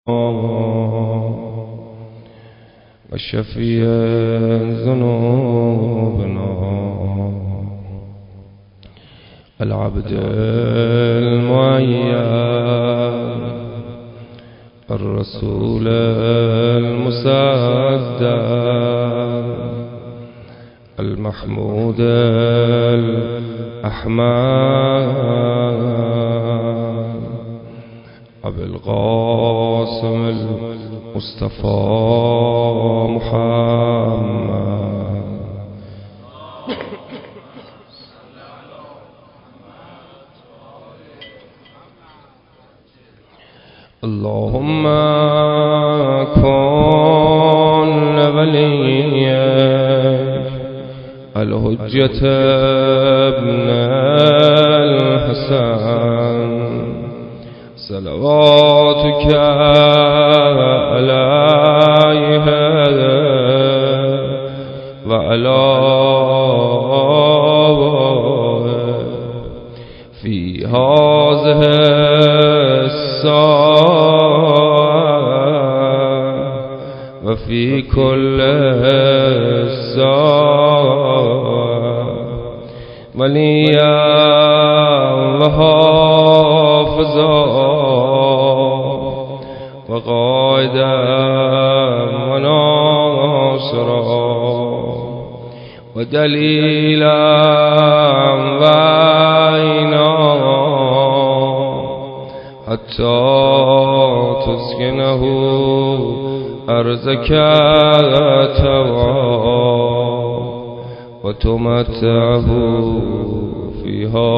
وشفيع ذنوبنا العبد المعين الرسول المصدق المحمود الأحمد أبي القاسم المصطفى محمد اللهم كن وليك الحجة ابن الحسن صلواتك عليه وعلى في هذه الساعة وفي كل ساعة وليا وحافظا وقائدا وناصرا ودليلا وعينا حتى تسكنه أرضك طوعا وتمتعه فيها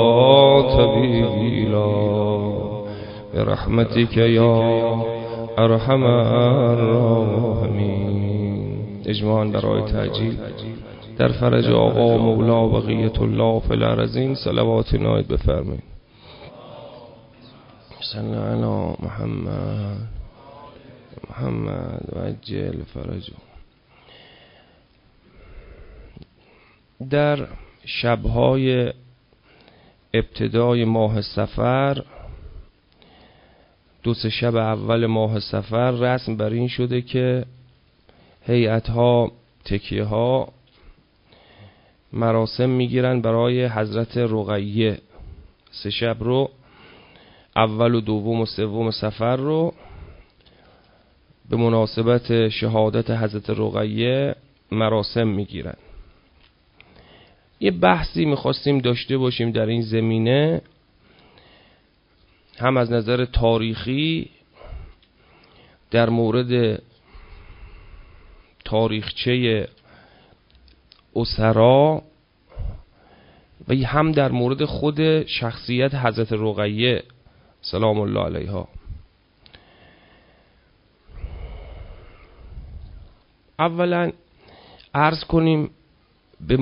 طويلا برحمتك يا ارحم الراحمین. اجماعاً برای تعجیل در فرج آقا مولا بقیت الله فی الارضین صلوات نایت بفرمایید. صلی علی محمد و عجل فرجه. در شبهای ابتدای ماه صفر، 2-3 شب اول ماه صفر، رسم بر این شده که هیئت‌ها، تکیه‌ها مراسم میگیرن برای حضرت رقیه. 3 شب رو، اول و دوم و سوم صفر رو به مناسبت شهادت حضرت رقیه مراسم میگیرن. یه بحثی میخواستیم داشته باشیم در این زمینه، هم از نظر تاریخی در مورد تاریخچه اسرا و هم در مورد خود شخصیت حضرت رقیه سلام الله علیها. اولا عرض کنیم به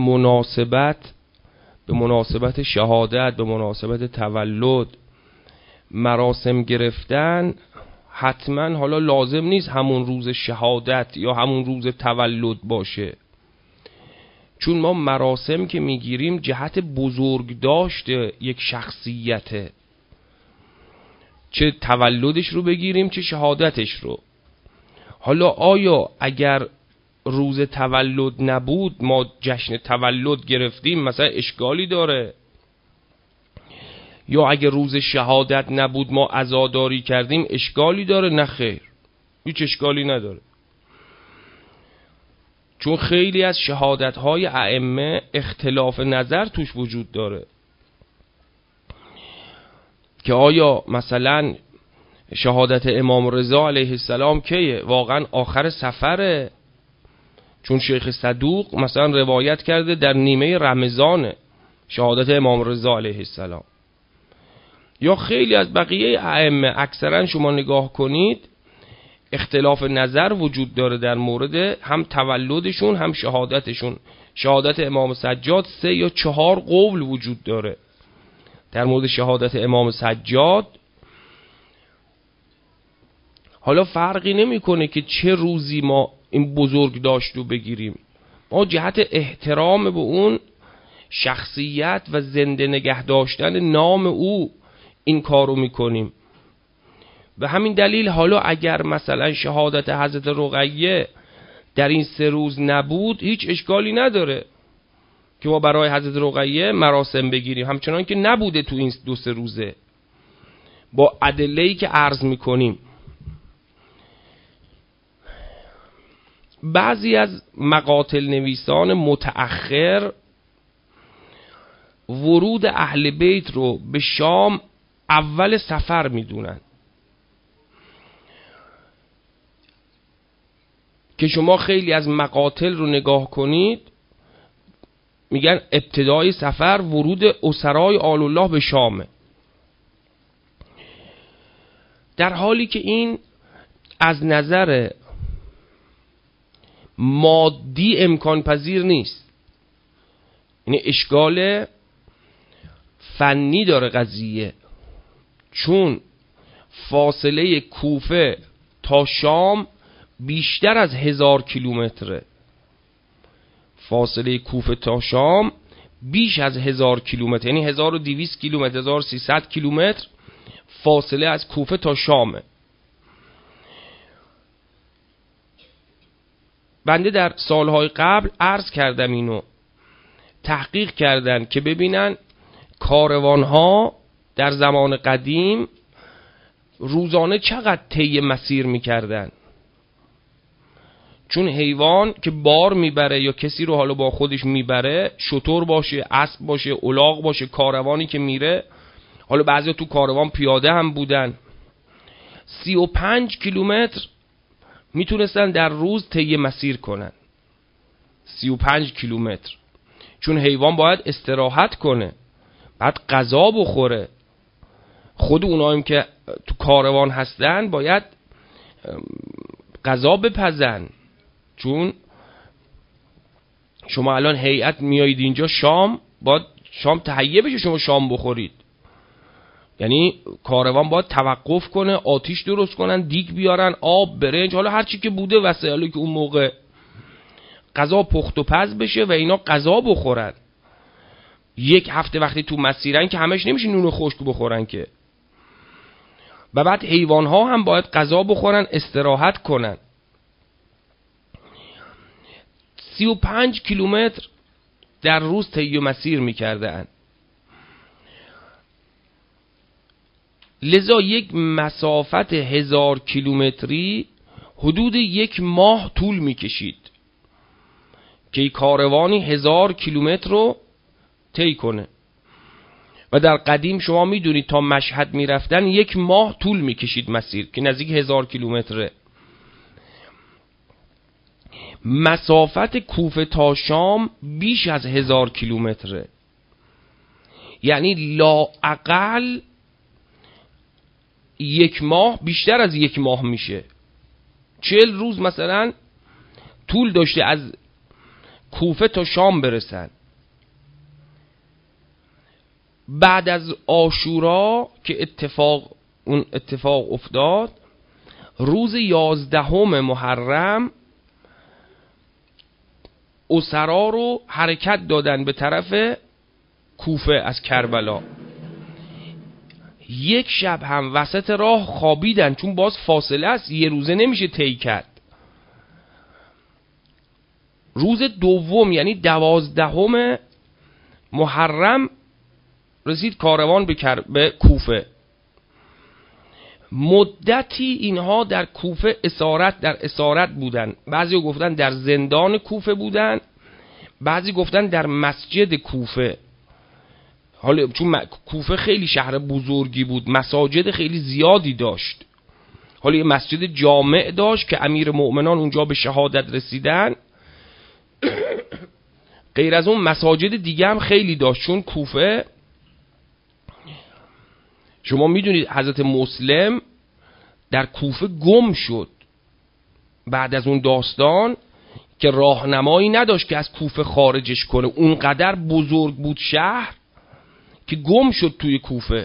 مناسبت شهادت، به مناسبت تولد مراسم گرفتن، حتما حالا لازم نیست همون روز شهادت یا همون روز تولد باشه، چون ما مراسم که میگیریم جهت بزرگ داشته یک شخصیته، چه تولدش رو بگیریم چه شهادتش رو. حالا آیا اگر روز تولد نبود ما جشن تولد گرفتیم مثلا اشکالی داره؟ یا اگر روز شهادت نبود ما عزاداری کردیم اشکالی داره؟ نه خیر، هیچ اشکالی نداره، چون خیلی از شهادت‌های ائمه اختلاف نظر توش وجود داره که آیا مثلا شهادت امام رضا علیه السلام کیه؟ واقعا آخر سفره، چون شیخ صدوق مثلا روایت کرده در نیمه رمضان شهادت امام رضا علیه السلام. یا خیلی از بقیه ائمه اکثرا شما نگاه کنید اختلاف نظر وجود داره در مورد هم تولدشون هم شهادتشون. شهادت امام سجاد 3 یا 4 قول وجود داره در مورد شهادت امام سجاد. حالا فرقی نمیکنه که چه روزی ما این بزرگ داشتو بگیریم، ما جهت احترام به اون شخصیت و زنده نگه داشتن نام او این کارو میکنیم. به همین دلیل حالا اگر مثلا شهادت حضرت رقیه در این 3 روز نبود هیچ اشکالی نداره که ما برای حضرت رقیه مراسم بگیریم، همچنان که نبوده تو این 2-3 روزه با ادله‌ای که عرض میکنیم. بعضی از مقاتل نویسان متأخر ورود اهل بیت رو به شام اول سفر میدونن که شما خیلی از مقاتل رو نگاه کنید میگن ابتدای سفر ورود اسرای آل الله به شامه، در حالی که این از نظر مادی امکان پذیر نیست. یعنی اشکال فنی داره قضیه، چون فاصله کوفه تا شام بیشتر از 1000 کیلومتره. فاصله کوفه تا شام بیش از 1000 کیلومتر، یعنی 1200 کیلومتر، 1300 کیلومتر فاصله از کوفه تا شامه. بنده در سالهای قبل عرض کردم اینو، تحقیق کردن که ببینن کاروانها در زمان قدیم روزانه چقدر طی مسیر میکردن، چون حیوان که بار میبره یا کسی رو حالا با خودش میبره، شتر باشه، اسب باشه، الاغ باشه، کاروانی که میره، حالا بعضی تو کاروان پیاده هم بودن، 35 کیلومتر میتونستن در روز طی مسیر کنن. 35 کیلومتر، چون حیوان باید استراحت کنه، بعد غذا بخوره. خود اوناییم که تو کاروان هستن باید غذا بپزن، چون شما الان هیئت میایید اینجا شام، باید شام تهیه بشه شما شام بخورید. یعنی کاروان باید توقف کنه، آتیش درست کنن، دیگ بیارن، آب، برنج، حالا هر چی که بوده وسایلی که اون موقع غذا پخت و پز بشه و اینا غذا بخورن. 1 هفته وقتی تو مسیرن که همش نمیشه نون خشک بخورن که. و بعد حیوان ها هم باید غذا بخورن، استراحت کنن. 35 کیلومتر در روز طی مسیر میکردن. لذا یک مسافت 1000 کیلومتری حدود 1 ماه طول میکشید که کاروانی 1000 کیلومتر رو طی کنه. و در قدیم شما میدونید تا مشهد میرفتن 1 ماه طول میکشید مسیر که نزدیک 1000 کیلومتره. مسافت کوفه تا شام بیش از 1000 کیلومتره، یعنی لااقل 1 ماه، بیشتر از 1 ماه میشه. 40 روز مثلا طول داشته از کوفه تا شام برسن. بعد از عاشورا که اون اتفاق افتاد، روز 11 محرم اسرا رو حرکت دادن به طرف کوفه از کربلا. 1 شب هم وسط راه خوابیدن، چون باز فاصله است، 1 روزه نمیشه طی کرد. روز دوم یعنی 12 محرم رسید کاروان به کوفه. مدتی اینها در کوفه اسارت بودن. بعضی گفتن در زندان کوفه بودن، بعضی گفتن در مسجد کوفه. حالا چون کوفه خیلی شهر بزرگی بود، مساجد خیلی زیادی داشت. حالا یه مسجد جامع داشت که امیر مؤمنان اونجا به شهادت رسیدن. غیر از اون مساجد دیگه هم خیلی داشت، چون کوفه شما میدونید حضرت مسلم در کوفه گم شد بعد از اون داستان که راهنمایی نداشت که از کوفه خارجش کنه. اونقدر بزرگ بود شهر که گم شد توی کوفه.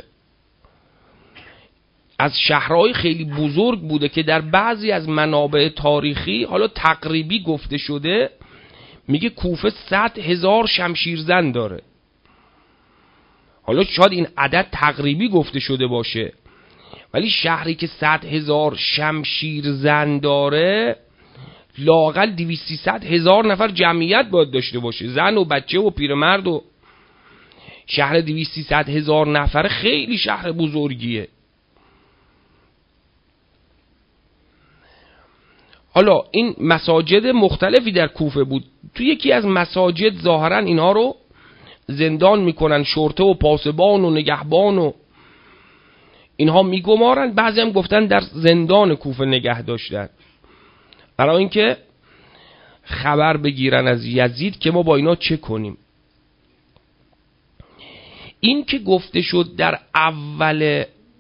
از شهرهای خیلی بزرگ بوده که در بعضی از منابع تاریخی حالا تقریبی گفته شده، میگه کوفه 100,000 شمشیرزن داره. حالا شاید این عدد تقریبی گفته شده باشه، ولی شهری که 100,000 شمشیر زن داره لااقل 200-300,000 نفر جمعیت باید داشته باشه، زن و بچه و پیرمرد. و شهر 200-300,000 نفره خیلی شهر بزرگیه. حالا این مساجد مختلفی در کوفه بود. تو یکی از مساجد ظاهرا اینها رو زندان میکنن، شرطه و پاسبان و نگهبان و اینها میگمارن. بعضی هم گفتن در زندان کوفه نگه داشتن برای اینکه خبر بگیرن از یزید که ما با اینا چه کنیم. این که گفته شد در اول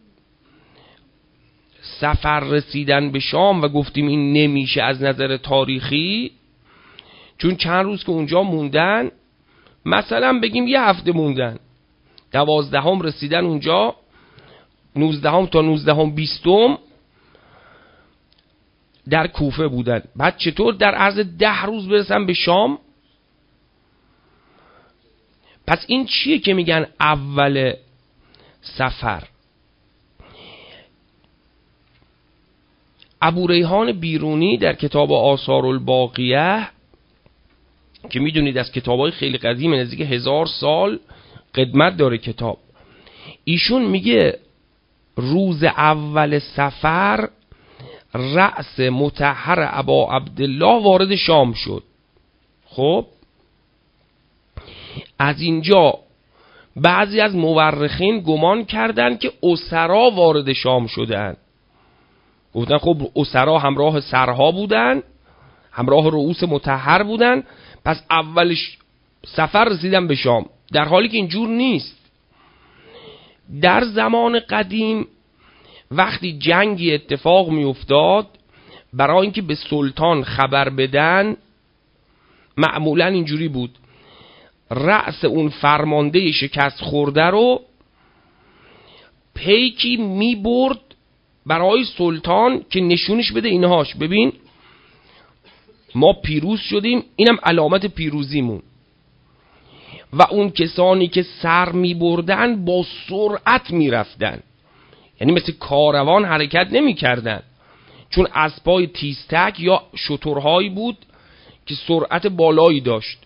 سفر رسیدن به شام و گفتیم این نمیشه از نظر تاریخی، چون چند روز که اونجا موندن، مثلا بگیم 1 هفته موندن، 12 رسیدن اونجا، 19 تا 19 در کوفه بودن. بعد چطور در عرض 10 روز برسن به شام؟ پس این چیه که میگن اول سفر؟ ابو ریحان بیرونی در کتاب آثار الباقیه که میدونید از کتابای خیلی قدیم، نزدیک 1000 سال قدمت داره کتاب، ایشون میگه روز اول سفر رأس مطهر ابا عبدالله وارد شام شد. خب از اینجا بعضی از مورخین گمان کردند که اسرا وارد شام شدند. گفتن خب اسرا همراه سرها بودن، همراه رؤوس مطهر بودن، پس اولش سفر رسیدن به شام، در حالی که اینجور نیست. در زمان قدیم وقتی جنگی اتفاق می افتاد، برای اینکه به سلطان خبر بدن معمولا اینجوری بود، رأس اون فرمانده شکست خورده رو پیکی می برد برای سلطان که نشونش بده اینهاش، ببین ما پیروز شدیم، اینم علامت پیروزیمون. و اون کسانی که سر می بردن با سرعت می رفتن، یعنی مثل کاروان حرکت نمی کردن، چون اسبای تیزتک یا شترهایی بود که سرعت بالایی داشت.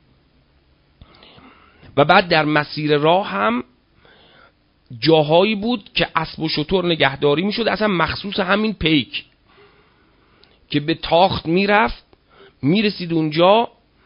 و بعد در مسیر راه هم جاهایی بود که اسب و شتر نگهداری می شد، اصلا مخصوص همین پیک که به تاخت می رفت، می رسید اونجا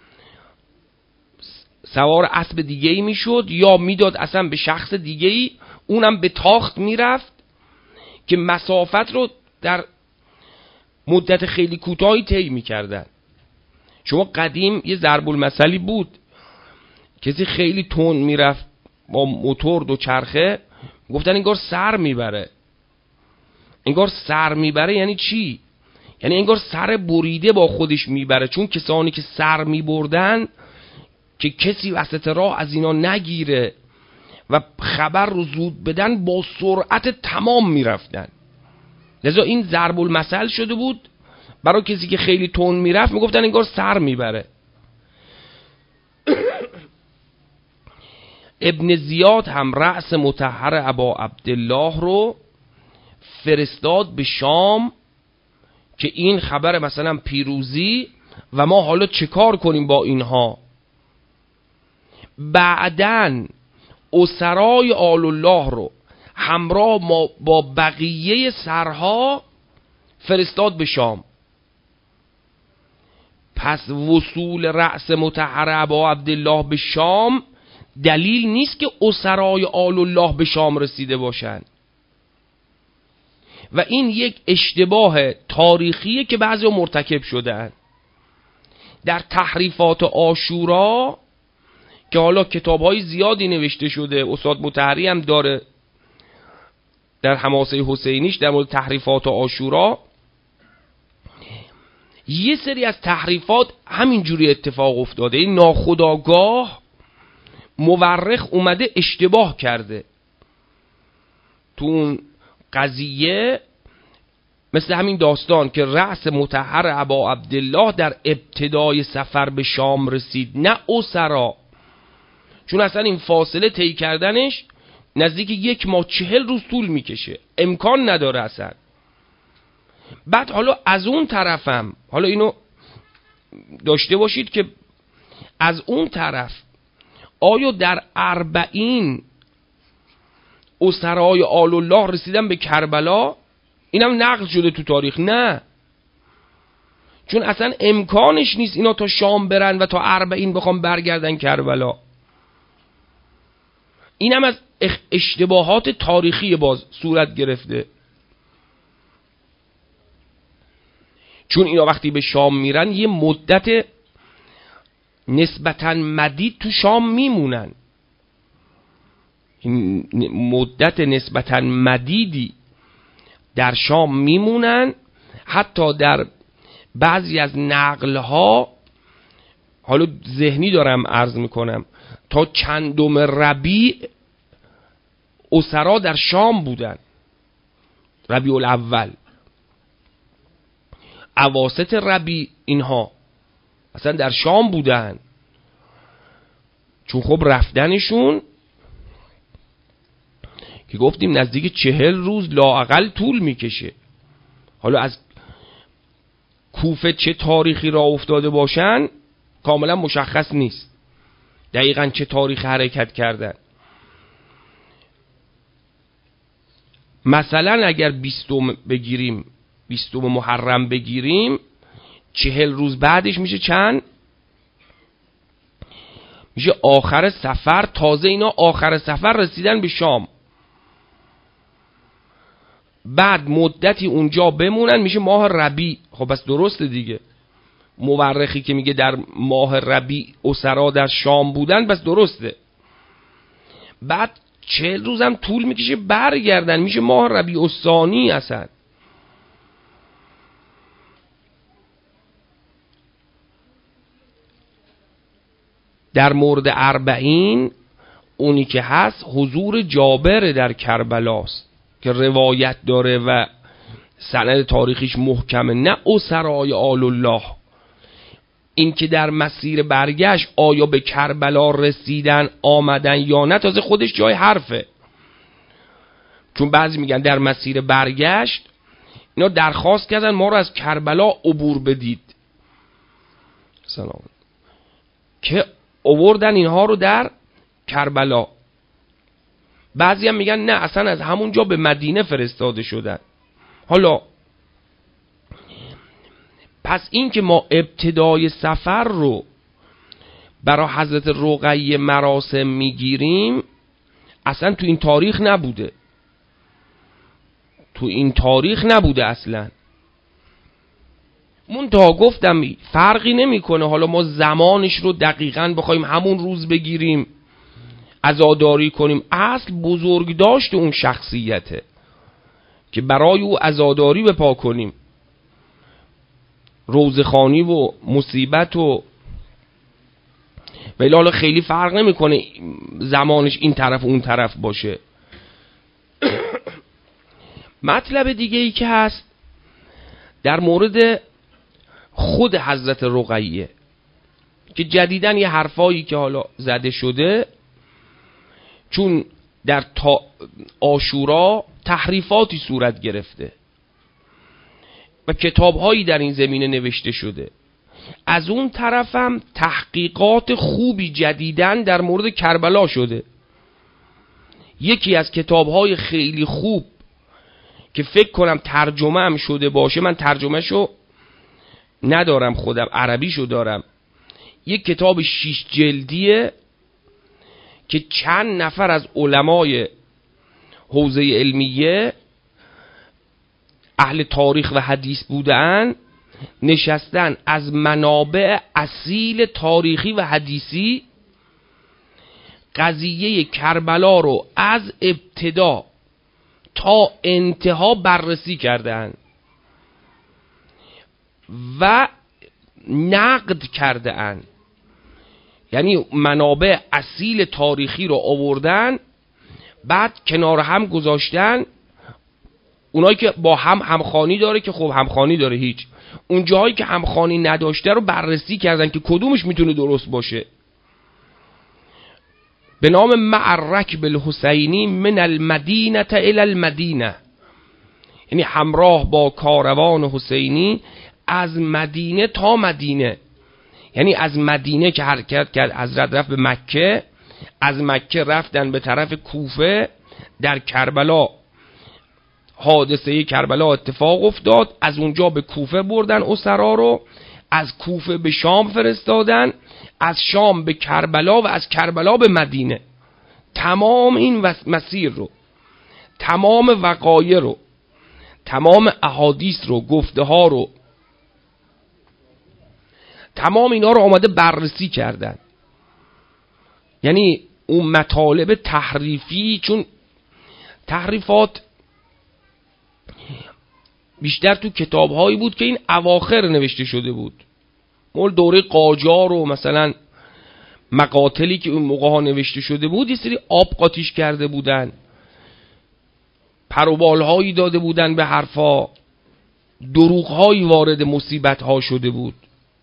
سوار اسب دیگه‌ای می شد یا می داد اصلا به شخص دیگه‌ای، اونم به تاخت می رفت که مسافت رو در مدت خیلی کوتاهی طی می کردن. شما قدیم یه ضرب المثلی بود، کسی خیلی تند می رفت با موتور 2 چرخه، گفتن انگار سر میبره. انگار سر میبره یعنی چی؟ یعنی انگار سر بریده با خودش میبره، چون کسانی که سر میبردن که کسی وسط راه از اینا نگیره و خبر رو زود بدن، با سرعت تمام میرفتن. لذا این ضرب المثل شده بود برای کسی که خیلی تند میرفت، میگفتن انگار سر میبره. ابن زیاد هم رأس مطهر ابا عبدالله رو فرستاد به شام که این خبر مثلا پیروزی و ما حالا چه کار کنیم با اینها. بعدن اسرای آل الله رو همراه با بقیه سرها فرستاد به شام. پس وصول رأس مطهر ابا عبدالله به شام دلیل نیست که اسرای آل الله به شام رسیده باشند. و این یک اشتباه تاریخیه که بعضی مرتکب شدن. در تحریفات عاشورا که حالا کتاب‌های زیادی نوشته شده، استاد مطهری هم داره در حماسه حسینیش در مورد تحریفات عاشورا، یه سری از تحریفات همینجوری اتفاق افتاده. این ناخودآگاه مورخ اومده اشتباه کرده تو اون قضیه، مثل همین داستان که رأس مطهر ابا عبدالله در ابتدای سفر به شام رسید، نه اسرا، چون اصلا این فاصله طی کردنش نزدیک 1 ماه 40 روز طول میکشه، امکان نداره اصلا. بعد حالا از اون طرفم، حالا اینو داشته باشید که از اون طرف آیا در 40 اسرای آل الله رسیدن به کربلا؟ اینم نقل شده تو تاریخ؟ نه، چون اصلا امکانش نیست اینا تا شام برن و تا 40 بخوام برگردن کربلا. اینم از اشتباهات تاریخی باز صورت گرفته، چون اینا وقتی به شام میرن یه مدت نسبتاً مدید تو شام میمونن، مدت نسبتاً مدیدی در شام میمونن. حتی در بعضی از نقلها، حالا ذهنی دارم عرض میکنم، تا چندم ربیع اسرا در شام بودن، ربیع الاول، اواسط ربیع اینها اصلا در شام بودن، چون خب رفتنشون که گفتیم نزدیک 40 روز لااقل طول میکشه. حالا از کوفه چه تاریخی را افتاده باشن کاملا مشخص نیست دقیقاً چه تاریخ حرکت کردن. مثلا اگر 20 بگیریم، 20 محرم بگیریم، 40 روز بعدش میشه چند؟ میشه آخر سفر. تازه اینا آخر سفر رسیدن به شام، بعد مدتی اونجا بمونن میشه ماه ربیع. خب بس درسته دیگه، مورخی که میگه در ماه ربیع اسرا در شام بودن بس درسته. بعد 40 روزم طول میکشه برگردن، میشه ماه ربیع الثانی. اصلا در مورد 40 اونی که هست حضور جابر در کربلاست که روایت داره و سند تاریخیش محکمه، نه اسرای آل الله. این که در مسیر برگشت آیا به کربلا رسیدن آمدن یا نه تازه خودش جای حرفه، چون بعضی میگن در مسیر برگشت اینا درخواست کردن ما رو از کربلا عبور بدید، سلام، که آوردن اینها رو در کربلا. بعضی هم میگن نه اصلا از همونجا به مدینه فرستاده شدن. حالا پس این که ما ابتدای سفر رو برای حضرت رقیه مراسم میگیریم اصلا تو این تاریخ نبوده، تو این تاریخ نبوده اصلا. منتها گفتم فرقی نمیکنه حالا ما زمانش رو دقیقاً بخوایم همون روز بگیریم عزاداری کنیم، اصل بزرگداشت اون شخصیته که برای او عزاداری بپا کنیم، روزخوانی و مصیبت و ولی حالا خیلی فرق نمیکنه زمانش این طرف اون طرف باشه. مطلب دیگه ای که هست در مورد خود حضرت رقیه که جدیدن یه حرفایی که حالا زده شده، چون در عاشورا تحریفاتی صورت گرفته و کتابهایی در این زمینه نوشته شده، از اون طرفم تحقیقات خوبی جدیدن در مورد کربلا شده. یکی از کتابهای خیلی خوب که فکر کنم ترجمه هم شده باشه، من ترجمه شو ندارم خودم، عربی شو دارم، یک کتاب 6 جلدیه که چند نفر از علمای حوزه علمیه اهل تاریخ و حدیث بودن نشستن از منابع اصیل تاریخی و حدیثی قضیه کربلا رو از ابتدا تا انتها بررسی کردن و نقد کردن، یعنی منابع اصیل تاریخی رو آوردن بعد کنار هم گذاشتن. اونایی که با هم همخوانی داره که خب همخوانی داره، هیچ، اون جاهایی که همخوانی نداشته رو بررسی کردن که کدومش میتونه درست باشه. به نام معرکب الحسینی من المدینه الی المدینه، یعنی همراه با کاروان حسینی از مدینه تا مدینه. یعنی از مدینه که حرکت کرد حضرت رفت به مکه، از مکه رفتن به طرف کوفه، در کربلا حادثه کربلا اتفاق افتاد، از اونجا به کوفه بردن اسرا رو، از کوفه به شام فرستادن، از شام به کربلا و از کربلا به مدینه. تمام این مسیر رو، تمام وقایع رو، تمام احادیث رو، گفته ها رو، تمام اینا رو آمده بررسی کردن. یعنی اون مطالب تحریفی، چون تحریفات بیشتر تو کتاب‌هایی بود که این اواخر نوشته شده بود، مول دوره قاجار و مثلا مقاتلی که اون موقع ها نوشته شده بود، یه سری آب قاطیش کرده بودن، پروبال‌هایی داده بودن به حرفا، دروغ‌هایی وارد مصیبت‌ها شده بود.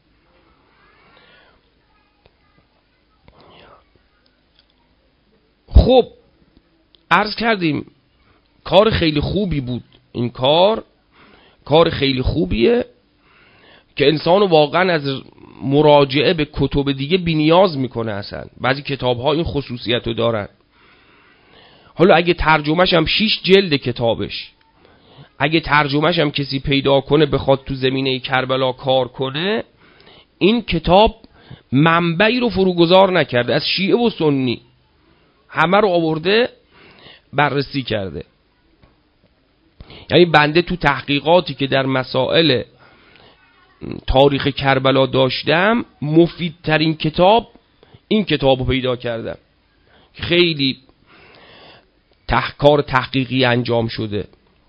خب عرض کردیم کار خیلی خوبی بود. این کار خیلی خوبیه که انسانو واقعا از مراجعه به کتب دیگه بی‌نیاز میکنه. اصلا بعضی کتاب‌ها این خصوصیت رو دارن. حالا اگه ترجمهش هم 6 جلد کتابش، اگه ترجمهش هم کسی پیدا کنه بخواد تو زمینه کربلا کار کنه، این کتاب منبعی رو فروگذار نکرده، از شیعه و سنی همه رو آورده بررسی کرده. یعنی بنده تو تحقیقاتی که در مسائل تاریخ کربلا داشتم، مفیدترین کتاب این کتاب رو پیدا کردم. خیلی کار تحقیقی انجام شده.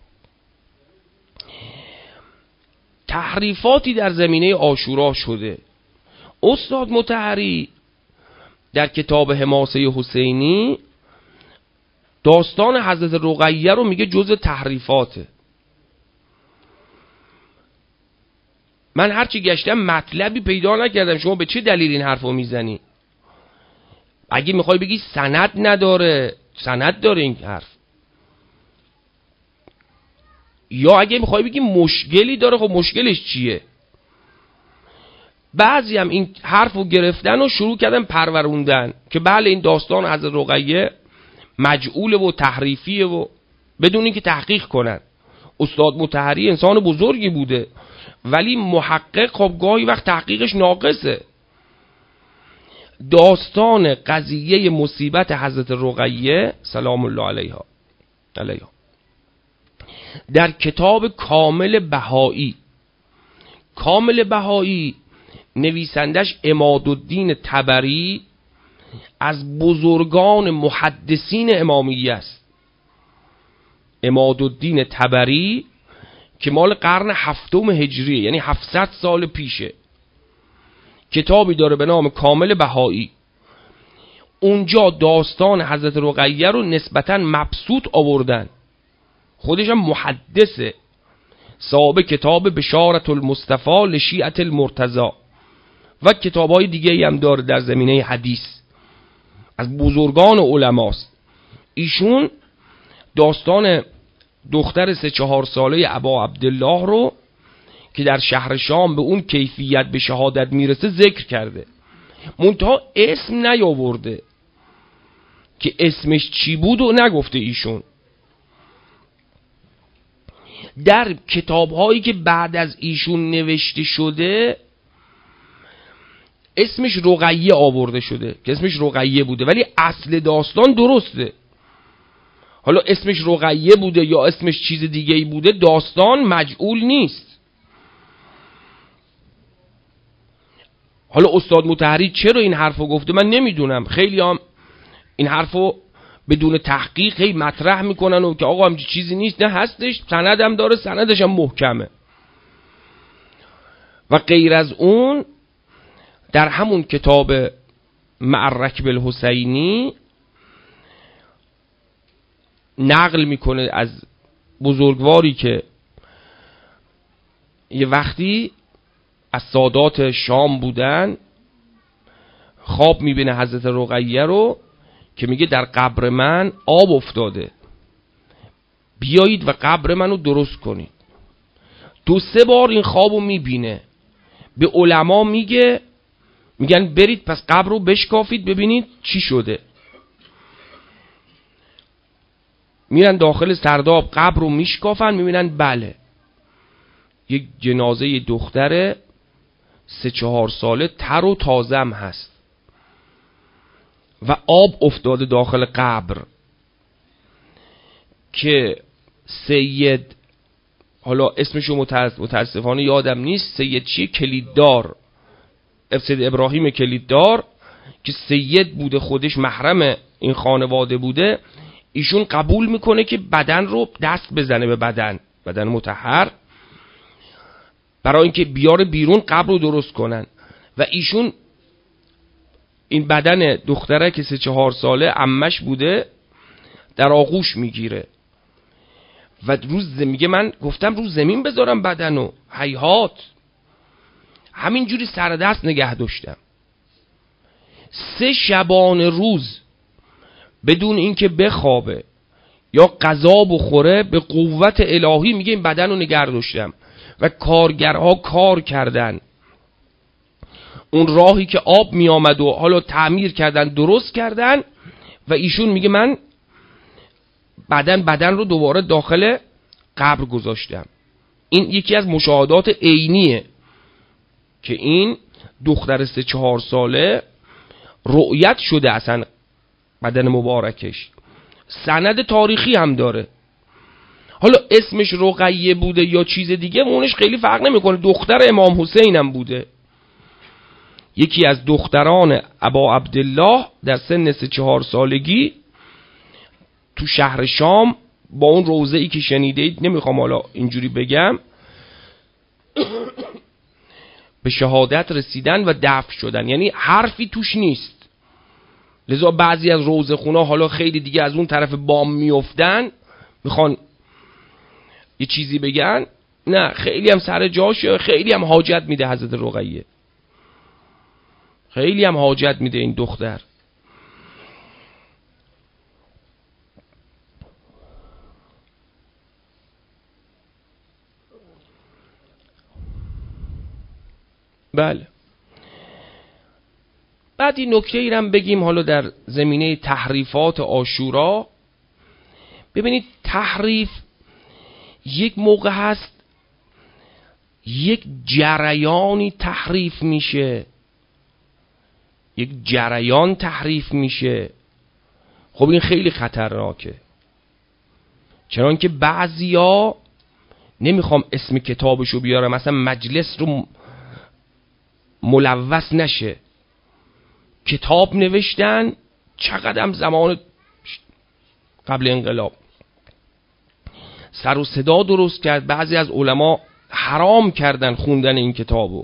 تحریفاتی در زمینه عاشورا شده. استاد مطهری در کتاب حماسه حسینی داستان حضرت رقیه رو میگه جزء تحریفاته. من هرچی گشتم مطلبی پیدا نکردم. شما به چه دلیل این حرف رو میزنی؟ اگه میخوای بگی سند نداره، سند داره این حرف. یا اگه میخوای بگی مشکلی داره، خب مشکلش چیه؟ بعضی هم این حرف رو گرفتن و شروع کردن پروروندن که بله این داستان از رقیه مجعول و تحریفیه و بدون اینکه تحقیق کنن. استاد مطهری انسان بزرگی بوده، ولی محقق خب گاهی وقت تحقیقش ناقصه. داستان قضیه مصیبت حضرت رقیه سلام الله علیها در کتاب کامل بهایی نویسندش عمادالدین طبری از بزرگان محدثین امامیه است. عمادالدین طبری که مال قرن 7 هجری، یعنی 700 سال پیشه، کتابی داره به نام کامل بهایی. اونجا داستان حضرت رقیه رو نسبتاً مبسوط آوردن. خودش هم محدثه، صاحب کتاب بشارت المصطفى لشیعة المرتضی و کتاب‌های دیگه هم داره در زمینه حدیث، از بزرگان علماست. ایشون داستان دختر 3-4 ساله ابا عبدالله رو که در شهر شام به اون کیفیت به شهادت میرسه ذکر کرده، منتها اسم نیاورده که اسمش چی بود و نگفته. ایشون در کتاب‌هایی که بعد از ایشون نوشته شده اسمش رقیه آورده شده که اسمش رقیه بوده، ولی اصل داستان درسته. حالا اسمش رقیه بوده یا اسمش چیز دیگه‌ای بوده، داستان مجعول نیست. حالا استاد مطهری چرا این حرفو گفته من نمیدونم. خیلی هم این حرفو بدون تحقیق هی مطرح میکنن و که آقا همچین چیزی نیست. نه هستش، سندم داره، سندش هم محکمه. و غیر از اون در همون کتاب معرکب الحسینی نقل میکنه از بزرگواری که یه وقتی از سادات شام بودن، خواب میبینه حضرت رقیه رو که میگه در قبر من آب افتاده، بیایید و قبر منو درست کنید. 2-3 بار این خوابو میبینه. به علما میگن برید پس قبر رو بشکافید ببینید چی شده. میرن داخل سرداب قبر رو میشکافن، میبینن بله یک جنازه دختر 3-4 ساله تر و تازم هست و آب افتاده داخل قبر که سید، حالا اسمشو متاسفانه یادم نیست، سید چیه، کلیددار، سید ابراهیم کلیددار که سید بوده، خودش محرم این خانواده بوده، ایشون قبول میکنه که بدن رو دست بزنه به بدن مطهر برای اینکه بیاره بیرون قبر رو درست کنن. و ایشون این بدن دختره که 3-4 ساله عمش بوده در آغوش میگیره و میگه من گفتم رو زمین بذارم بدنو، هیهات، همینجوری سر دست نگه داشتم. 3 شبانه روز بدون اینکه بخوابه یا غذا بخوره به قوت الهی میگه این بدن رو نگه داشتم و کارگرها کار کردن، اون راهی که آب می آمد و حالا تعمیر کردن، درست کردن و ایشون میگه من بدن رو دوباره داخل قبر گذاشتم. این یکی از مشاهدات عینیه که این دختر 3-4 ساله رؤیت شده، اصلا بدن مبارکش سند تاریخی هم داره. حالا اسمش رقیه بوده یا چیز دیگه اونش خیلی فرق نمیکنه، دختر امام حسین هم بوده، یکی از دختران ابا عبدالله در سن 3-4 سالگی تو شهر شام با اون روضه ای که شنیده اید، نمیخوام حالا اینجوری بگم، به شهادت رسیدن و دفن شدن، یعنی حرفی توش نیست. لذا بعضی از روضه خونا حالا خیلی دیگه از اون طرف بام میافتن، میخوان یه چیزی بگن، نه خیلی هم سر جاشه، خیلی هم حاجت میده حضرت رقیه، خیلی هم حاجت میده این دختر. بله. بعد این نکته ای هم بگیم حالا در زمینه تحریفات عاشورا. ببینید تحریف یک موقع هست یک جریانی تحریف میشه، یک جریان تحریف میشه. خب این خیلی خطرناکه، چون که بعضیا، نمیخوام اسم کتابشو بیارم مثلا مجلس رو ملوث نشه، کتاب نوشتن چقدر زمان قبل انقلاب سر و صدا درست کرد، بعضی از علما حرام کردن خوندن این کتابو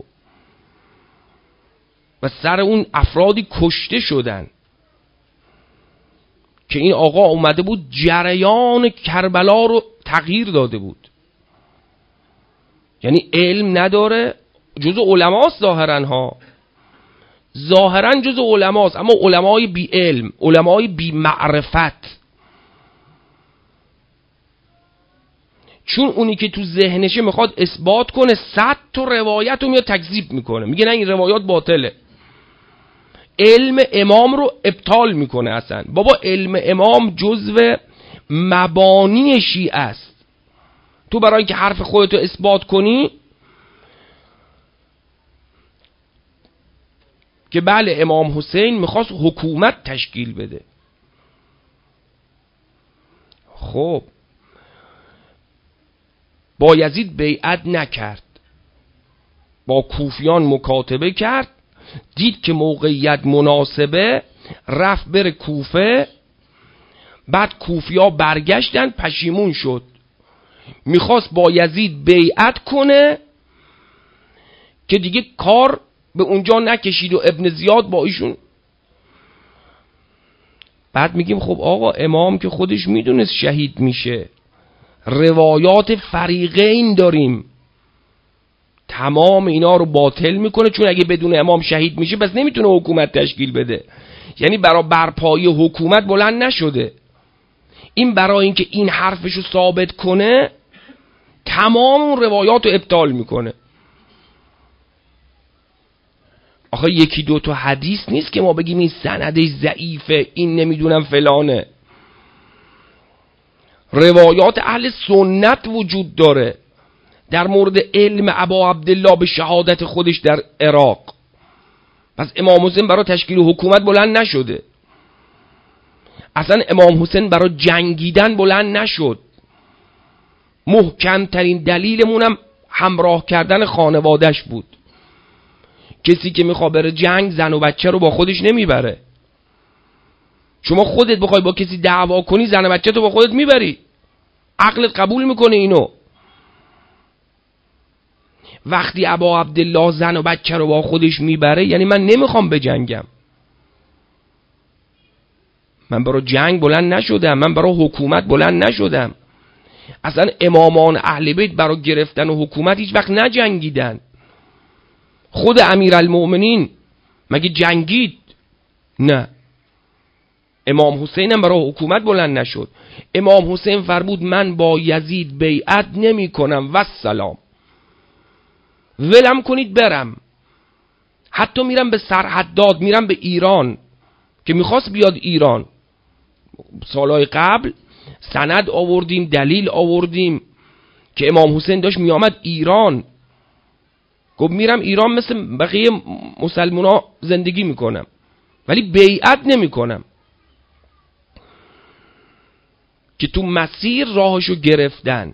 و سر اون افرادی کشته شدن که این آقا اومده بود جریان کربلا رو تغییر داده بود. یعنی علم نداره، جزء علماست ظاهرا جزء علماست، اما علمای بی علم، علمای بی معرفت. چون اونی که تو ذهنشه میخواد اثبات کنه، 100 تا روایت رو میاد تکذیب میکنه، میگه نه این روایات باطله، علم امام رو ابطال میکنه. اصلا بابا علم امام جزو مبانی شیعه است. تو برای اینکه حرف خودتو اثبات کنی که بله امام حسین میخواست حکومت تشکیل بده، خب بایزید بیعت نکرد، با کوفیان مکاتبه کرد، دید که موقعیت مناسبه، رفت بره کوفه، بعد کوفیا برگشتن، پشیمون شد، میخواست بایزید بیعت کنه که دیگه کار به اونجا نکشید و ابن زیاد با ایشون. بعد میگیم خب آقا امام که خودش میدونست شهید میشه، روایات فریقین داریم، تمام اینا رو باطل میکنه، چون اگه بدون امام شهید میشه بس نمیتونه حکومت تشکیل بده. یعنی برای برپایی حکومت بلند نشده. این برای اینکه این حرفشو ثابت کنه تمام اون روایات رو ابطال میکنه. آخه یکی دو تا حدیث نیست که ما بگیم این سندش ضعیفه، این نمیدونم فلانه. روایات اهل سنت وجود داره در مورد علم ابا عبدالله به شهادت خودش در عراق. پس امام حسین برای تشکیل حکومت بلند نشده. اصلا امام حسین برای جنگیدن بلند نشد. محکمترین دلیلمونم همراه کردن خانوادش بود. کسی که میخواد بره جنگ زن و بچه رو با خودش نمیبره. شما خودت بخوای با کسی دعوا کنی زن و بچه تو با خودت میبری. عقلت قبول میکنه اینو. وقتی ابا عبدالله زن و بچه رو با خودش میبره یعنی من نمیخوام بجنگم. من برای جنگ بلند نشدم، من برای حکومت بلند نشدم. اصلا امامان اهل بیت برای گرفتن حکومت هیچ وقت نجنگیدن. خود امیرالمؤمنین مگه جنگید؟ نه. امام حسین هم برای حکومت بلند نشد. امام حسین فرمود من با یزید بیعت نمی کنم و سلام، ولم کنید برم. حتی میرم به سرحداد، میرم به ایران که میخواست بیاد ایران. سالهای قبل سند آوردیم، دلیل آوردیم که امام حسین داشت میامد ایران. گفت میرم ایران مثل بقیه مسلمونا زندگی میکنم ولی بیعت نمی کنم. که تو مسیر راهشو گرفتن.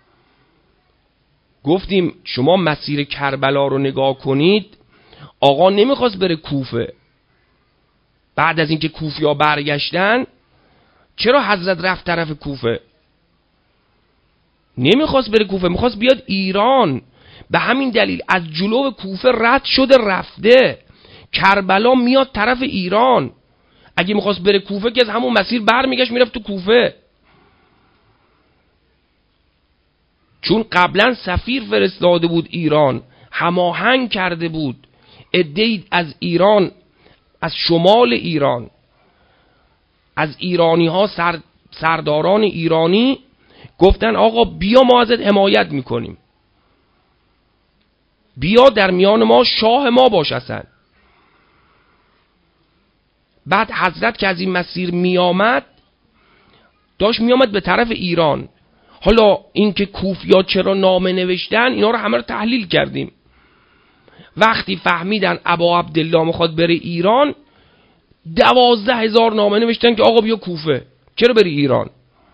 گفتیم شما مسیر کربلا رو نگاه کنید، آقا نمیخواست بره کوفه. بعد از اینکه کوفی‌ها برگشتن چرا حضرت رفت طرف کوفه؟ نمیخواست بره کوفه، میخواست بیاد ایران. به همین دلیل از جلو کوفه رد شده رفته. کربلا میاد طرف ایران. اگه میخواست بره کوفه که از همون مسیر برمیگشت میرفت تو کوفه. چون قبلا سفیر فرستاده بود ایران، هماهنگ کرده بود. عده‌ای از ایران، از شمال ایران، از ایرانی ها، سرداران ایرانی گفتن آقا بیا ما ازت حمایت میکنیم، بیا در میان ما شاه ما باش. اصلا بعد حضرت که از این مسیر میامد داشت میامد به طرف ایران. حالا اینکه کوفی‌ها چرا نامه نوشتن اینا رو همه رو تحلیل کردیم. وقتی فهمیدن ابا عبدالله میخواد بره ایران 12,000 نامه نوشتن که آقا بیا کوفه، چرا بری ایران؟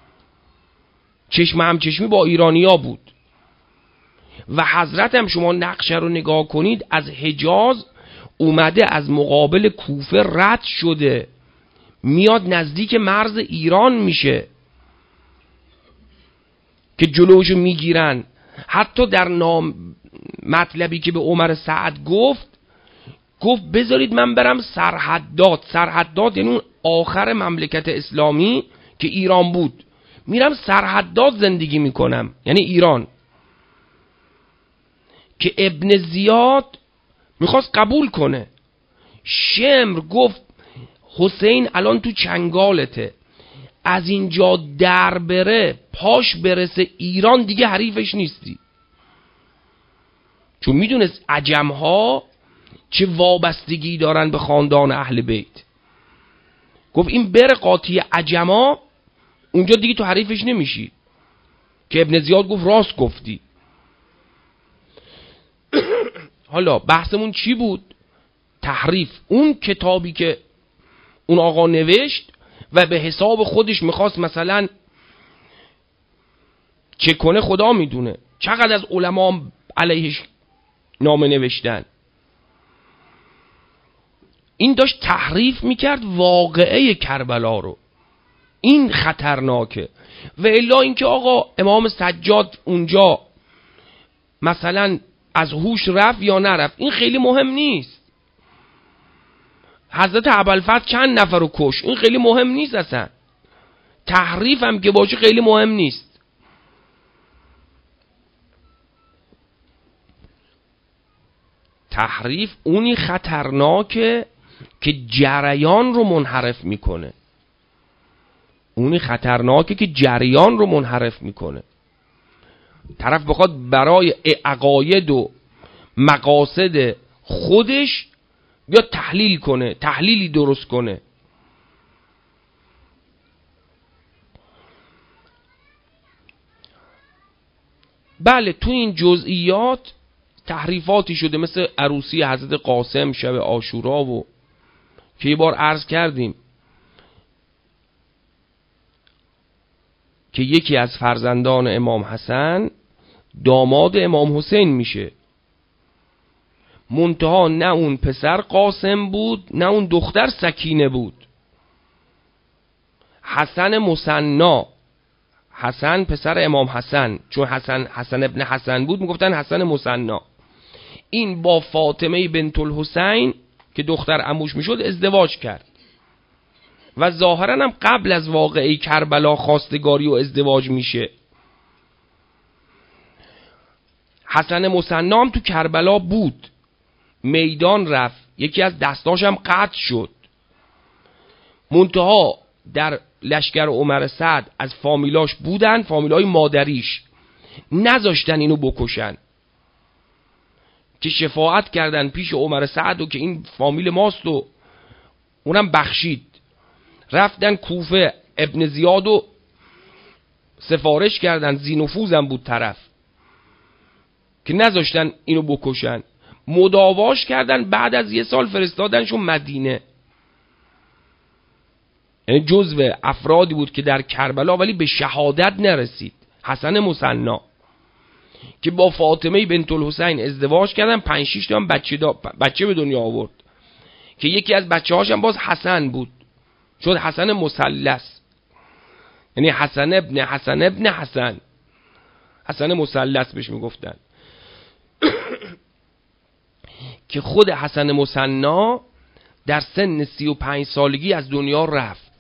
چشم هم چشمی با ایرانیا بود. و حضرت هم شما نقشه رو نگاه کنید، از حجاز اومده از مقابل کوفه رد شده میاد نزدیک مرز ایران میشه که جلوشو میگیرن. حتی در نام مطلبی که به عمر سعد گفت بذارید من برم سرحدات. سرحدات یعنی اون آخر مملکت اسلامی که ایران بود، میرم سرحدات زندگی میکنم، یعنی ایران. که ابن زیاد میخواست قبول کنه. شمر گفت حسین الان تو چنگالته، از اینجا در بره پاش برسه ایران دیگه حریفش نیستی. چون میدونست عجمها چه وابستگی دارن به خاندان اهل بیت. گفت این بره قاطی عجما اونجا دیگه تو حریفش نمیشی. که ابن زیاد گفت راست گفتی. حالا بحثمون چی بود؟ تحریف. اون کتابی که اون آقا نوشت و به حساب خودش میخواست مثلا چه کنه خدا میدونه. چقدر از علما علیهش نامه نوشتن. این داشت تحریف میکرد واقعه کربلا رو. این خطرناکه. و الا اینکه آقا امام سجاد اونجا مثلا از هوش رفت یا نرفت این خیلی مهم نیست. حضرت ابوالفضل چند نفر رو کش این خیلی مهم نیست. اصلا تحریف هم که باشه خیلی مهم نیست. تحریف اونی خطرناکه که جریان رو منحرف میکنه. اونی خطرناکه که جریان رو منحرف میکنه. طرف بخواد برای عقاید و مقاصد خودش یا تحلیل کنه، تحلیلی درست کنه. بله تو این جزئیات تحریفاتی شده، مثل عروسی حضرت قاسم شب عاشورا و که یه بار عرض کردیم که یکی از فرزندان امام حسن داماد امام حسین میشه، منتها نه اون پسر قاسم بود نه اون دختر سکینه بود. حسن مثنا، حسن پسر امام حسن، چون حسن ابن حسن بود میگفتن حسن مثنا. این با فاطمه بنت الحسین که دختر عموش میشد ازدواج کرد و ظاهرا هم قبل از واقعه کربلا خواستگاری و ازدواج میشه. حسن مثنا هم تو کربلا بود، میدان رفت، یکی از دستاش هم قطع شد، منتها در لشکر عمر سعد از فامیلاش بودن، فامیلای مادریش، نذاشتن اینو بکشن، که شفاعت کردن پیش عمر سعد و که این فامیل ماست و اونم بخشید. رفتن کوفه، ابن زیاد و سفارش کردن، زینفوزم بود طرف، که نذاشتن اینو بکشن، مداواش کردن. بعد از 1 سال فرستادنشون مدینه. یعنی جزو افرادی بود که در کربلا ولی به شهادت نرسید. حسن مثنا که با فاطمه بنت الحسین ازدواج کردن، 5-6 تا هم بچه به دنیا آورد، که یکی از بچه هاش هم باز حسن بود، شد حسن مثلث، یعنی حسن ابن حسن ابن حسن، حسن مثلث بهش میگفتن. که خود حسن مثنا در سن 35 سالگی از دنیا رفت.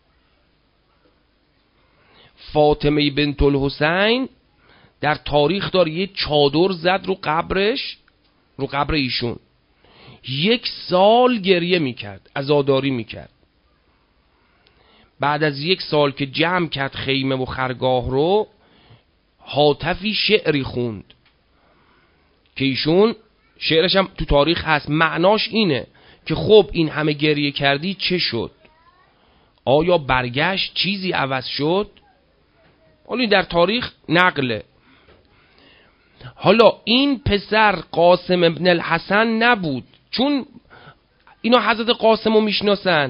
فاطمه بنت الحسین در تاریخ داره یه چادر زد رو قبرش، رو قبر ایشون، 1 سال گریه میکرد، عزاداری میکرد. بعد از 1 سال که جمع کرد خیمه و خرگاه رو، هاتفی شعری خوند که ایشون شعرش هم تو تاریخ هست. معناش اینه که خب این همه گریه کردی چه شد؟ آیا برگشت؟ چیزی عوض شد؟ حالا در تاریخ نقله. حالا این پسر قاسم ابن الحسن نبود، چون اینا حضرت قاسم رو میشناسن،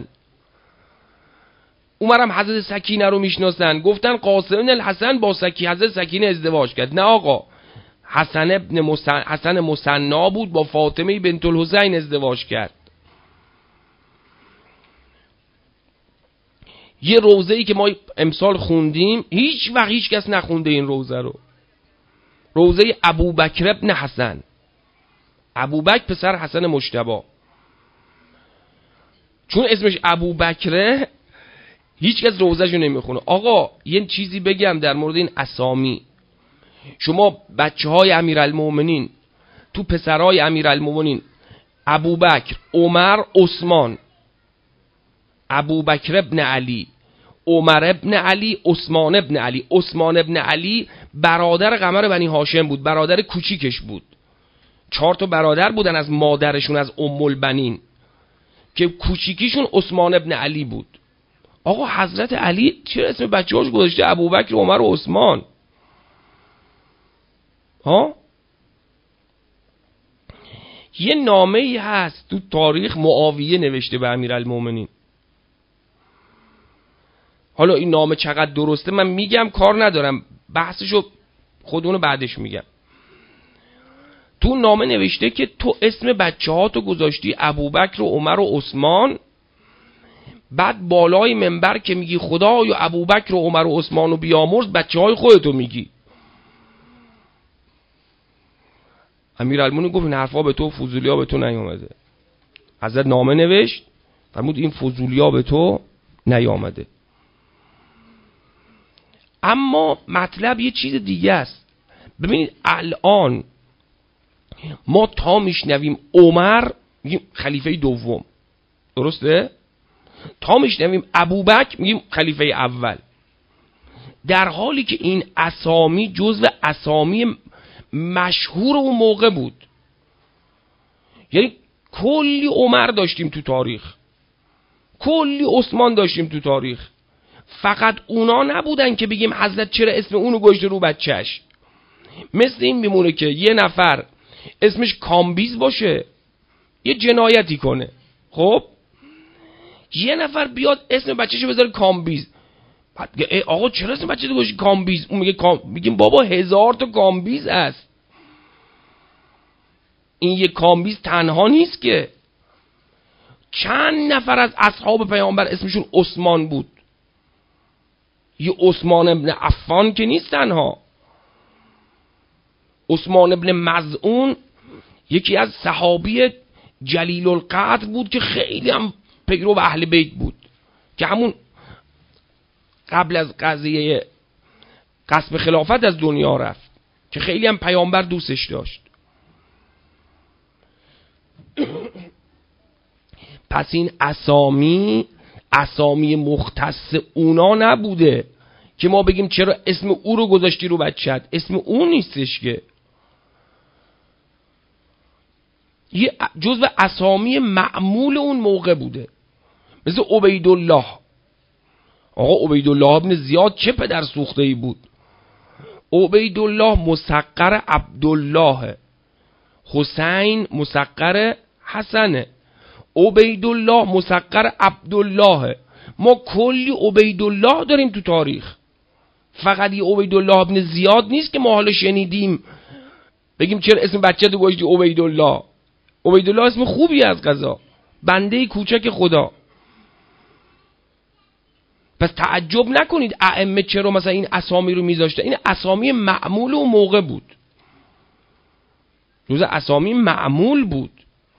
عمرم حضرت سکینه رو میشناسن، گفتن قاسم ابن الحسن با حضرت سکینه ازدواج کرد. نه آقا، حسن مثنا بود، با فاطمه بنت الحسین ازدواج کرد. یه روضه‌ای که ما امسال خوندیم، هیچ وقت هیچ کس نخونده این روضه رو، روضه ابوبکر ابن حسن. ابوبکر پسر حسن مجتبی، چون اسمش ابوبکره هیچ کس روضه‌شو نمیخونه. آقا یه چیزی بگم در مورد این اسامی. شما بچه های امیرالمومنین، تو پسرهای امیرالمومنین ابوبکر، عمر، عثمان، ابوبکر ابن علی، عمر ابن علی، عثمان ابن علی. عثمان ابن علی برادر قمر بنی هاشم بود، برادر کوچیکش بود. 4 تا برادر بودن از مادرشون، از ام البنین، که کوچیکیشون عثمان ابن علی بود. آقا حضرت علی چرا اسم بچه‌هاش گذاشته ابوبکر، عمر و عثمان؟ ها؟ یه نامه‌ای هست تو تاریخ معاویه نوشته به امیرالمومنین. حالا این نامه چقدر درسته من میگم، کار ندارم، بحثشو خودونو بعدش میگم. تو نامه نوشته که تو اسم بچه‌هاتو گذاشتی ابوبکر و عمر و عثمان، بعد بالای منبر که میگی خدایا ابوبکر و عمر و عثمان رو بیامرز، بچه‌های خودتو میگی. امیرالمومنین گفت این حرفا به تو فضولیا به تو نیامده. حضرت نامه نوشت فرمود این فضولیا به تو نیامده. اما مطلب یه چیز دیگه است. ببینید الان ما تا میشنویم عمر میگیم خلیفه دوم، درسته؟ تا میشنویم ابوبکر میگیم خلیفه اول، در حالی که این اسامی جزو اسامی مشهور اون موقع بود. یعنی کلی عمر داشتیم تو تاریخ، کلی عثمان داشتیم تو تاریخ، فقط اونا نبودن که بگیم حضرت چرا اسم اونو گذاشته رو بچهش. مثل این میمونه که یه نفر اسمش کامبیز باشه یه جنایتی کنه، خب یه نفر بیاد اسم بچه‌شو بذاره کامبیز، بعد ای آقا چرا اسم بچه‌تو گذاشتی کامبیز؟ اون میگه میگیم بابا 1000 تا کامبیز هست، این یه کامبیز تنها نیست که، چند نفر از اصحاب پیامبر اسمشون عثمان بود، یه عثمان ابن عفان که نیست تنها، عثمان ابن مظعون یکی از صحابی جلیل القدر بود که خیلی هم پیرو اهل بیت بود، که همون قبل از قضیه غصب خلافت از دنیا رفت، که خیلی هم پیامبر دوستش داشت. پس این اسامی مختص اونا نبوده که ما بگیم چرا اسم او رو گذاشتی رو بچت، اسم اون نیستش که، یه جزو اسامی معمول اون موقع بوده. مثل عبیدالله، آقا عبیدالله ابن زیاد چه پدر سوخته ای بود. عبیدالله مسقر عبدالله، حسین مسقر حسنه، عبیدالله مسقر عبدالله. ما کلی عبیدالله داریم تو تاریخ، فقط یه عبیدالله ابن زیاد نیست که ما حالا شنیدیم بگیم چرا اسم بچه تو گذاشتی عبیدالله. عبیدالله اسم خوبی از قضا، بنده کوچک خدا. پس تعجب نکنید ائمه چرا مثلا این اسامی رو میذاشته، این اسامی معمول اون موقع بود، جز اسامی معمول بود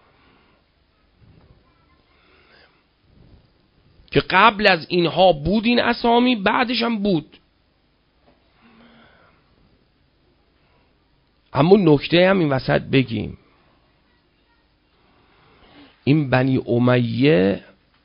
که قبل از اینها بود این اسامی، بعدش هم بود. اما نکته هم این وسط بگیم، این بنی امیه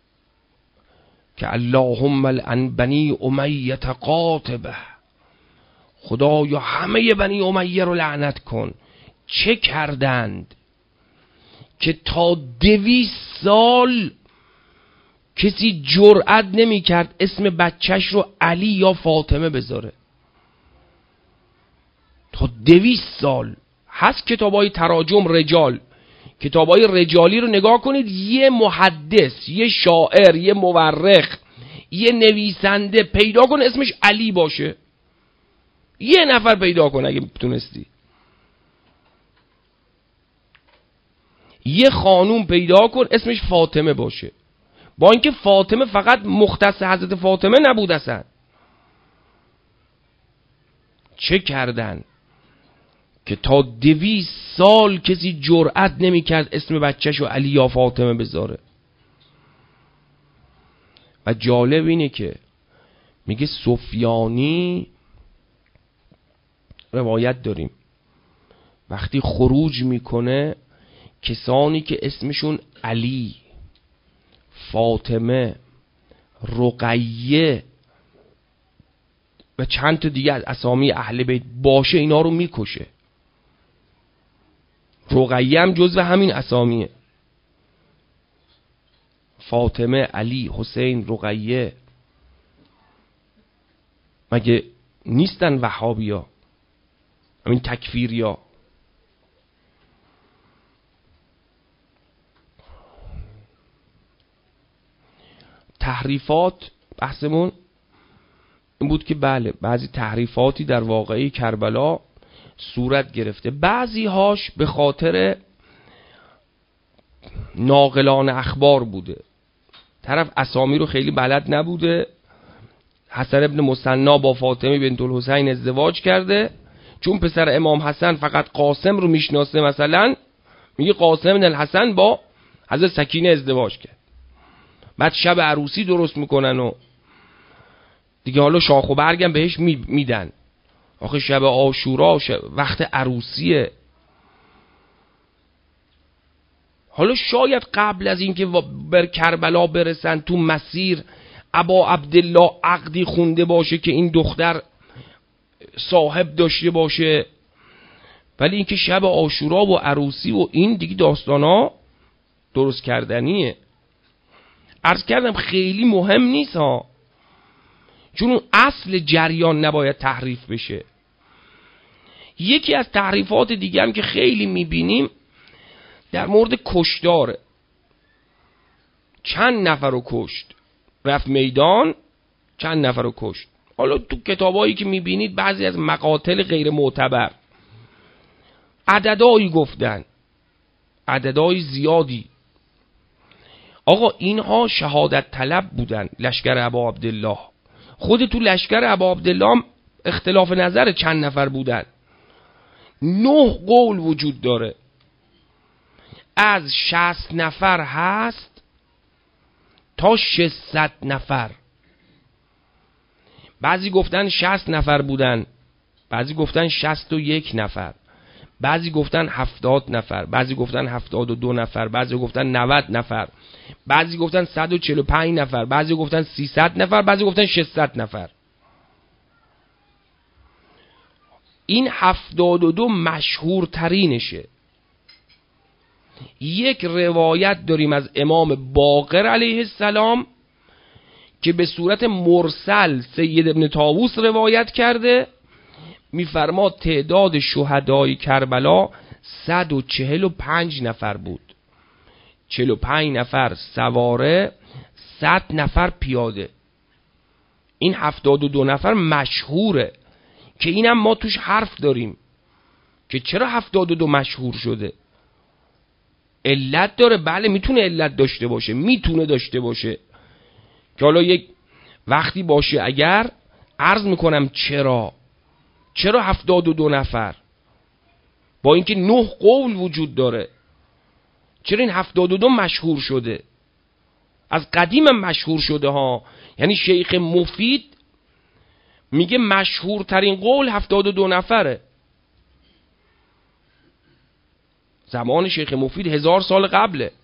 که اللهم لعن بنی امیه قاطبه، خدایا همه بنی امیه رو لعنت کن، چه کردند که تا 200 سال کسی جرأت نمی کرد اسم بچهش رو علی یا فاطمه بذاره. تا 200 سال هست کتابای تراجم رجال، کتابای رجالی رو نگاه کنید، یه محدث، یه شاعر، یه مورخ، یه نویسنده پیدا کن اسمش علی باشه، یه نفر پیدا کن اگه تونستی. یه خانوم پیدا کن اسمش فاطمه باشه، با اینکه فاطمه فقط مختص حضرت فاطمه نبود اصلا. چه کردن که تا 200 سال کسی جرأت نمی کرد اسم بچه‌شو علی یا فاطمه بذاره. و جالب اینه که میگه سفیانی، روایت داریم، وقتی خروج میکنه کسانی که اسمشون علی، فاطمه، رقیه و چند تا دیگه از اسامی اهل بیت باشه اینا رو میکشه. رقیه هم جزو همین اسامیه، فاطمه، علی، حسین، رقیه. مگه نیستن وهابیا، همین تکفیریا؟ تحریفات، بحثمون این بود که بله بعضی تحریفاتی در واقعه کربلا صورت گرفته، بعضی هاش به خاطر ناقلان اخبار بوده، طرف اسامی رو خیلی بلد نبوده. حسن ابن مثنا با فاطمه بنت الحسین ازدواج کرده، چون پسر امام حسن فقط قاسم رو میشناسه، مثلا میگه قاسم بن الحسن با حضرت سکینه ازدواج کرد. بعد شب عروسی درست میکنن و دیگه حالا شاخ و برگم بهش میدن. آخه شب عاشورا وقت عروسیه، حالا شاید قبل از اینکه بر کربلا برسن تو مسیر ابا عبدالله عقدی خونده باشه که این دختر صاحب داشته باشه، ولی اینکه شب عاشورا و عروسی و این دیگه داستانا درست کردنیه. عرض کردم خیلی مهم نیست ها، چون اون اصل جریان نباید تحریف بشه. یکی از تحریفات دیگه هم که خیلی میبینیم در مورد کشتاره. چند نفر رو کشت، رفت میدان چند نفر رو کشت. حالا تو کتابایی که میبینید بعضی از مقاتل غیر معتبر عددهایی گفتن، عددهای زیادی. آقا اینها شهادت طلب بودن، لشکر ابا عبدالله. خود تو لشکر ابا عبدالله هم اختلاف نظر چند نفر بودن. 9 قول وجود داره، از 60 نفر هست تا 600 نفر. بعضی گفتن 60 نفر بودن، بعضی گفتن 61 نفر، بعضی گفتن 70 نفر، بعضی گفتن 72 نفر، بعضی گفتن 90 نفر، بعضی گفتن 145 نفر، بعضی گفتن 300 نفر، بعضی گفتن 600 نفر. این 72 مشهور ترینشه. یک روایت داریم از امام باقر علیه السلام که به صورت مرسل سید ابن طاووس روایت کرده، میفرماد تعداد شهدای کربلا 145 نفر بود. 45 نفر سواره، 100 نفر پیاده. این 72 نفر مشهوره که اینم ما توش حرف داریم که چرا 72 مشهور شده. علت داره، بله میتونه علت داشته باشه، میتونه داشته باشه که حالا یک وقتی باشه. اگر عرض میکنم چرا 72 نفر با اینکه 9 قول وجود داره، چرا این 72 مشهور شده؟ از قدیم مشهور شده ها. یعنی شیخ مفید میگه مشهورترین قول 72 نفره. زمان شیخ مفید 1000 سال قبله.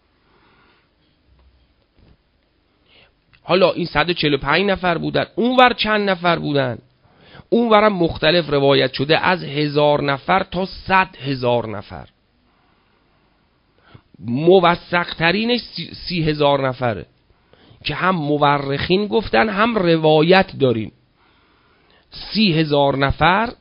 حالا این 145 نفر بودن، اونور چند نفر بودن؟ اونورم مختلف روایت شده، از 1000 نفر تا 100,000 نفر. موثق ترینش 30,000 نفره که هم مورخین گفتن هم روایت داریم. 30,000 نفر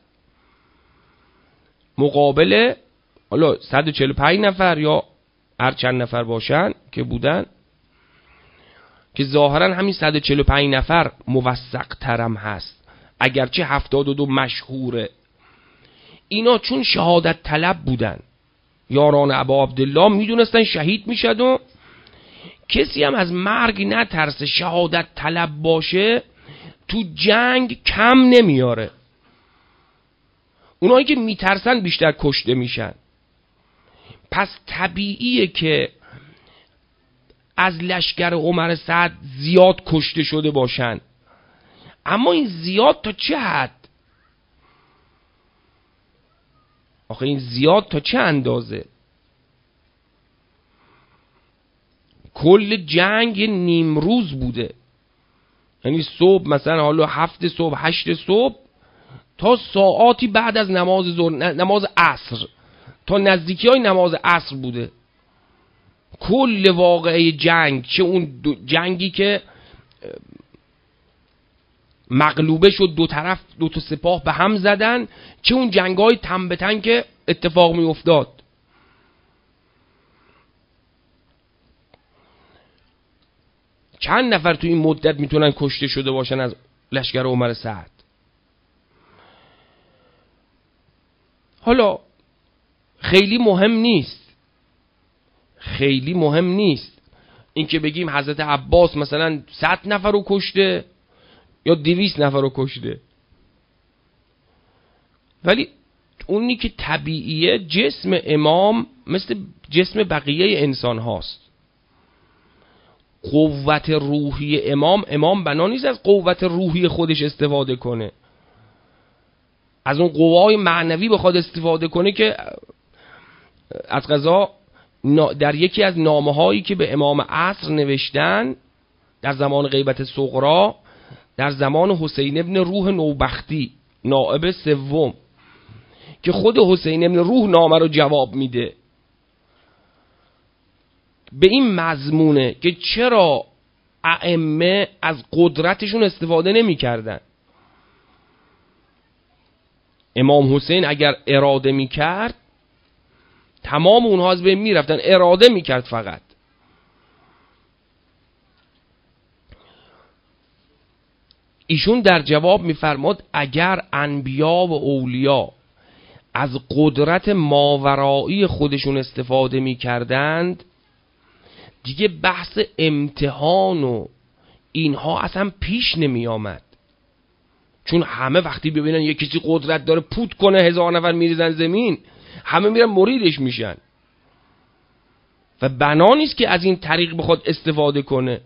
مقابل حالا 145 نفر یا هر چند نفر باشن که بودن، که ظاهرا همین 145 نفر موثق ترم هست، اگرچه 72 مشهوره. اینا چون شهادت طلب بودن، یاران ابا عبدالله میدونستن شهید میشد و کسی هم از مرگ نترسه، شهادت طلب باشه تو جنگ کم نمیاره. اونایی که میترسن بیشتر کشته میشن. پس طبیعیه که از لشکر عمر سعد زیاد کشته شده باشن. اما این زیاد تا چه حد؟ آخه این زیاد تا چه اندازه؟ کل جنگ نیم روز بوده، یعنی صبح مثلا حالا 7 صبح 8 صبح تا ساعاتی بعد از نماز عصر، تا نزدیکی های نماز عصر بوده. کل واقعه جنگ، چه اون جنگی که مغلوبه شد، دو طرف دو تا سپاه به هم زدن، چه اون جنگ‌های تن به تن که اتفاق می افتاد. چند نفر تو این مدت میتونن کشته شده باشن از لشکر عمر سعد؟ حالا خیلی مهم نیست اینکه بگیم حضرت عباس مثلا 100 نفر رو کشته یا 200 نفر رو کشته، ولی اونی که طبیعیه جسم امام مثل جسم بقیه انسان هاست. قوت روحی امام بنا نیست از قوت روحی خودش استفاده کنه، از اون قوای معنوی بخواد استفاده کنه که از قضا در یکی از نامه هایی که به امام عصر نوشتن در زمان غیبت صغرا، در زمان حسین ابن روح نوبختی نائب سوم، که خود حسین ابن روح نامه رو جواب میده به این مضمونه که چرا ائمه از قدرتشون استفاده نمی کردن. امام حسین اگر اراده می کرد تمام اونها از بین می رفتن، اراده می کرد فقط. ایشون در جواب می فرماد اگر انبیا و اولیا از قدرت ماورایی خودشون استفاده می کردند دیگه بحث امتحان و اینها اصلا پیش نمی آمد، چون همه وقتی ببینن یک کسی قدرت داره پوت کنه 1000 نفر میریزن زمین، همه میرن مریدش میشن و بنا نیست که از این طریق بخواد استفاده کنه.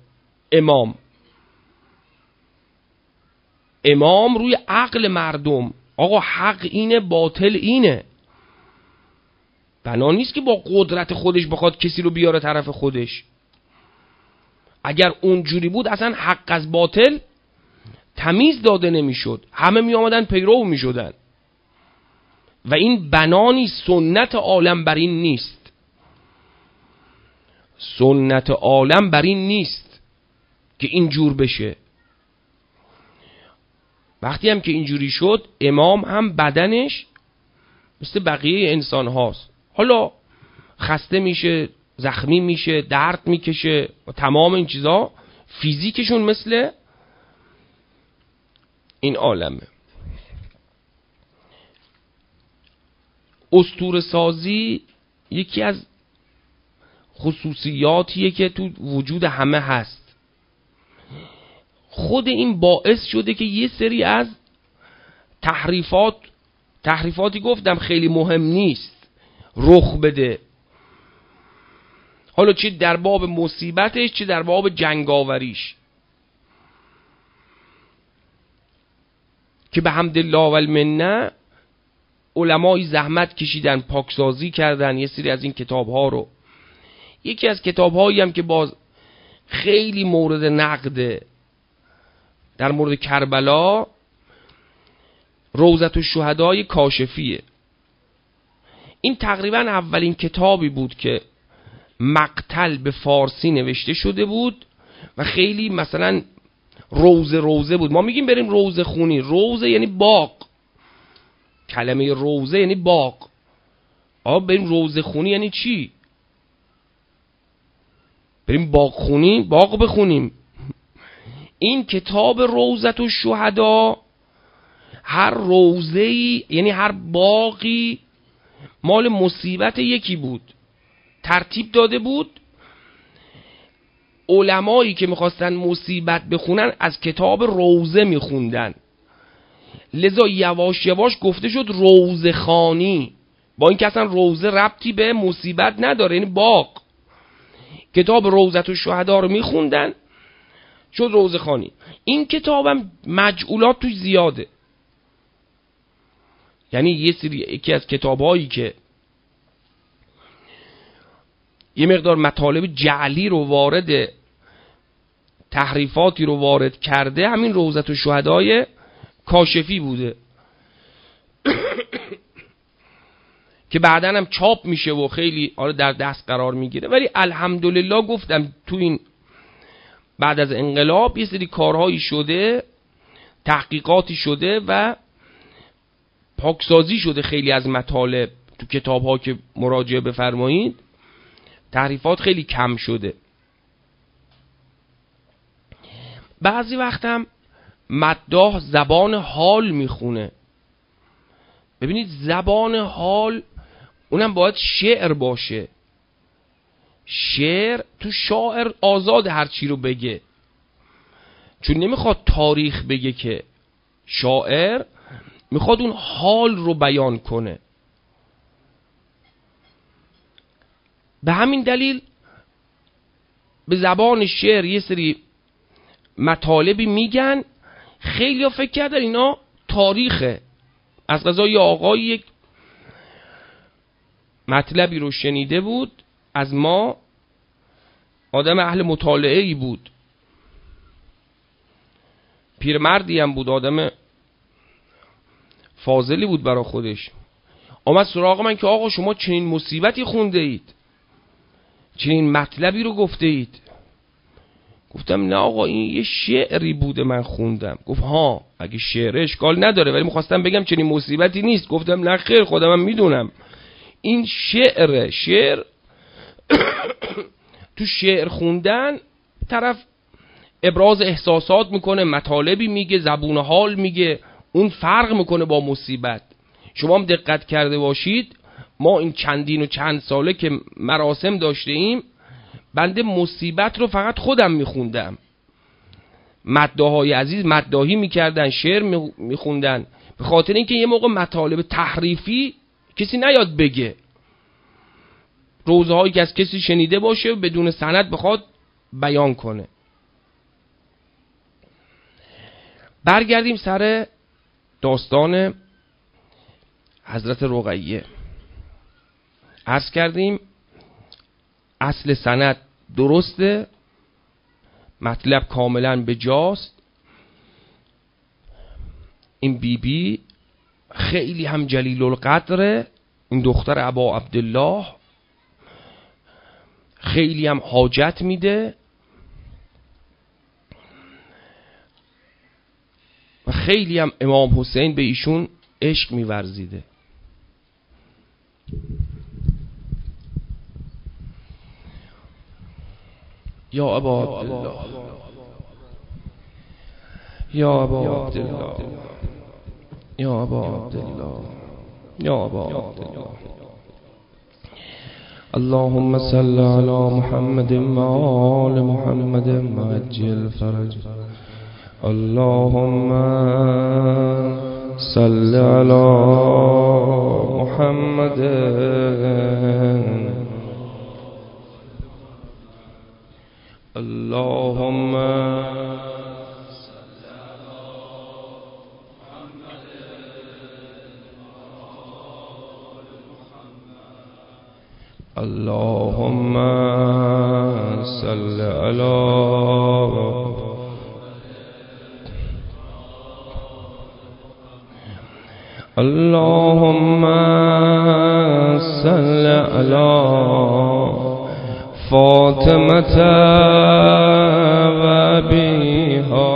امام روی عقل مردم، آقا حق اینه باطل اینه، بنا نیست که با قدرت خودش بخواد کسی رو بیاره طرف خودش. اگر اونجوری بود اصلا حق از باطل تمیز داده نمیشد، همه می آمدن پیرو می شدن و این بنا نیست. سنت عالم بر این نیست، سنت عالم بر این نیست که اینجور بشه. وقتی هم که اینجوری شد امام هم بدنش مثل بقیه انسان هاست، حالا خسته میشه، زخمی میشه، درد میکشه و تمام این چیزا، فیزیکشون مثل این عالمه. اسطوره سازی یکی از خصوصیاتیه که تو وجود همه هست. خود این باعث شده که یه سری از تحریفاتی گفتم خیلی مهم نیست رخ بده، حالا چه در باب مصیبتش چه در باب جنگاوریش، که به حمدالله و المنه علمای زحمت کشیدن، پاکسازی کردن یه سری از این کتاب ها رو. یکی از کتاب هایی هم که باز خیلی مورد نقده در مورد کربلا، روضة الشهدای کاشفیه. این تقریبا اولین کتابی بود که مقتل به فارسی نوشته شده بود و خیلی مثلا روزه بود. ما میگیم بریم روزه خونی، روزه یعنی باغ، کلمه روزه یعنی باغ. بریم روزه خونی یعنی چی؟ بریم باغ خونی، باغ بخونیم. این کتاب روضة الشهدا هر روزه‌ای یعنی هر باغی مال مصیبت یکی بود، ترتیب داده بود. علمایی که میخواستن مصیبت بخونن از کتاب روزه میخوندن، لذا یواش یواش گفته شد روزه خانی، با این که اصلا روزه ربطی به مصیبت نداره، یعنی باغ. کتاب روضة الشهدا رو میخوندن شد روزه خانی. این کتابم مجعولات توش زیاده، یعنی یکی از کتابایی که یه مقدار مطالب جعلی رو وارد، تحریفاتی رو وارد کرده، همین روضة الشهدای کاشفی بوده که بعداً هم چاپ میشه و خیلی در دست قرار میگیره. ولی الحمدلله گفتم تو این بعد از انقلاب یه سری کارهایی شده، تحقیقاتی شده و پاکسازی شده خیلی از مطالب تو کتاب‌ها که مراجعه بفرمایید، تحریفات خیلی کم شده. بعضی وقت هم مداح زبان حال میخونه. ببینید زبان حال اونم باید شعر باشه. شعر تو شاعر آزاد هر چی رو بگه، چون نمیخواد تاریخ بگه، که شاعر میخواد اون حال رو بیان کنه. به همین دلیل به زبان شعر یه سری مطالبی میگن، خیلی ها فکر کردن اینا تاریخه. از قضا یه آقای یک مطلبی رو شنیده بود از ما آدم اهل مطالعه‌ای بود، پیرمردی هم بود، آدم فاضلی بود برای خودش. آمد سراغ من که آقا شما چنین مصیبتی خونده اید، چنین مطلبی رو گفته اید. گفتم نه آقا این یه شعری بوده من خوندم. گفت ها اگه شعر اشکال نداره، ولی میخواستم بگم چنین مصیبتی نیست. گفتم نه خیر خودم هم میدونم این شعر تو شعر خوندن طرف ابراز احساسات میکنه، مطالبی میگه، زبون حال میگه، اون فرق میکنه با مصیبت. شما هم دقت کرده باشید ما این چندین و چند ساله که مراسم داشته ایم، بنده مصیبت رو فقط خودم میخوندم. مداحای عزیز مداحی میکردن، شعر میخوندن، به خاطر اینکه یه موقع مطالب تحریفی کسی نیاد بگه، روزهایی که از کسی شنیده باشه و بدون سند بخواد بیان کنه. برگردیم سر داستان حضرت رقیه. عرض کردیم اصل سند درسته، مطلب کاملا به جاست. این بیبی خیلی هم جلیل القدره، این دختر ابا عبدالله خیلی هم حاجت میده و خیلی هم امام حسین به ایشون عشق میورزیده. یا ابا عبدالله، یا ابا عبدالله، یا ابا عبدالله، یا ابا عبدالله. اللهم صل على محمد و آل محمد وعجل فرج. اللهم صل على محمد اللهم اللهم صل على اللهم صل على فاطمة وأبيها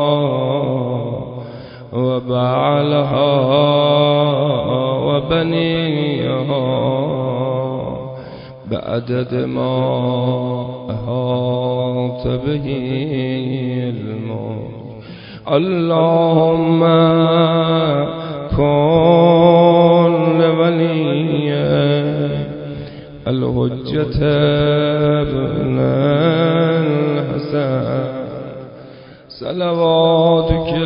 وبعلها وبنيها بعدد ما أحاط به الموت. اللهم كن لولي الحجة ابن الحسن صلواتك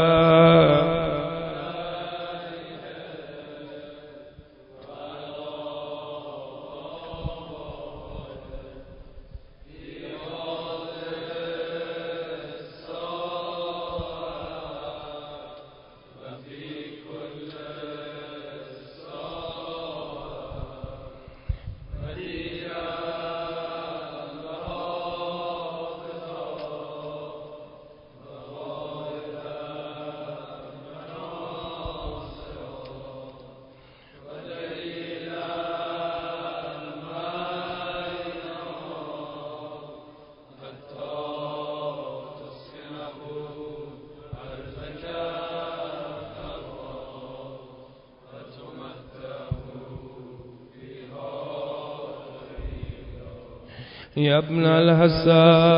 يا ابن الحسن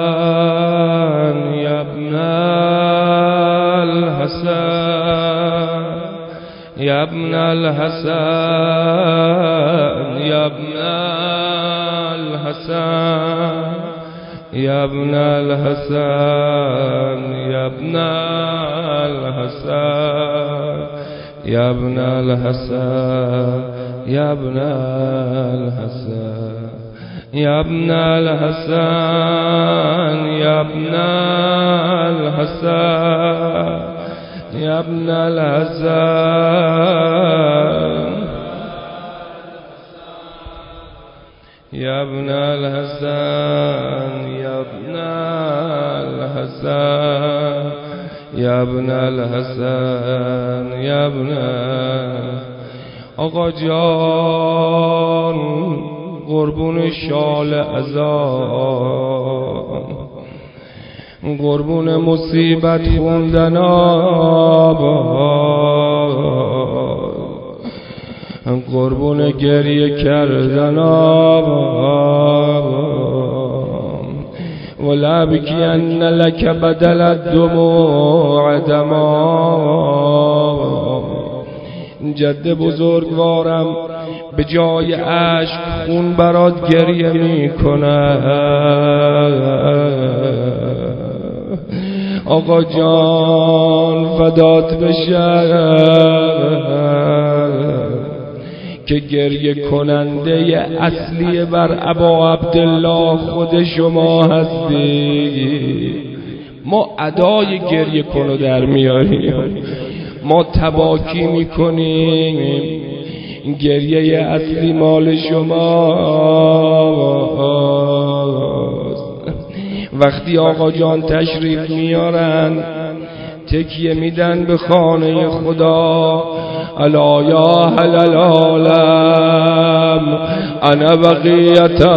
يا ابن الحسن يا ابن الحسن يا ابن الحسن يا ابن الحسن يا ابن الحسن يا ابن الحسن يا ابن الحسن يا ابن الحسن يا ابن الحسن يا ابن الحسن یا ابن الحسن یا ابن الحسن یا ابن الحسن یا ابن آقا جان قربون شال اذان، قربون مصیبت خوندن آباد، قربون گریه کردن آباد، ولابکین لک بدل الدموع دما. جد بزرگوارم به جای عشق خون برات گریه میکنه. آقا جان فدات بشه که گریه کننده اصلی بر ابا عبدالله خود شما هستی. ما ادای گریه کنو در میاریم، ما تباکی میکنیم، گریه اصلی مال شماست. وقتی آقا جان تشریف میارن تکیه میدن به خانه خدا، الا یا اهل العالم انا بقیت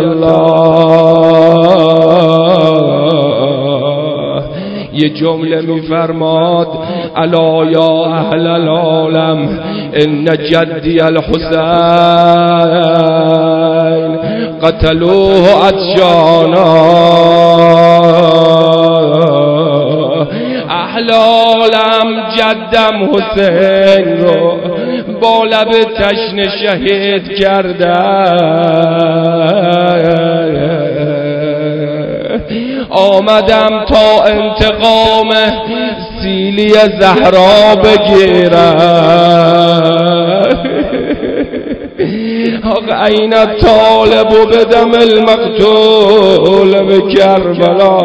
الله. یه جمله میفرماد الا یا اهل العالم ان جدی الحسین قتلوه عطشانا. اهل عالم جدم حسین رو با لب تشنه شهید کردن. آمدم تا انتقام سیلی زهرا بگیرم. آقا این طالب و بدم المقتول به کربلا،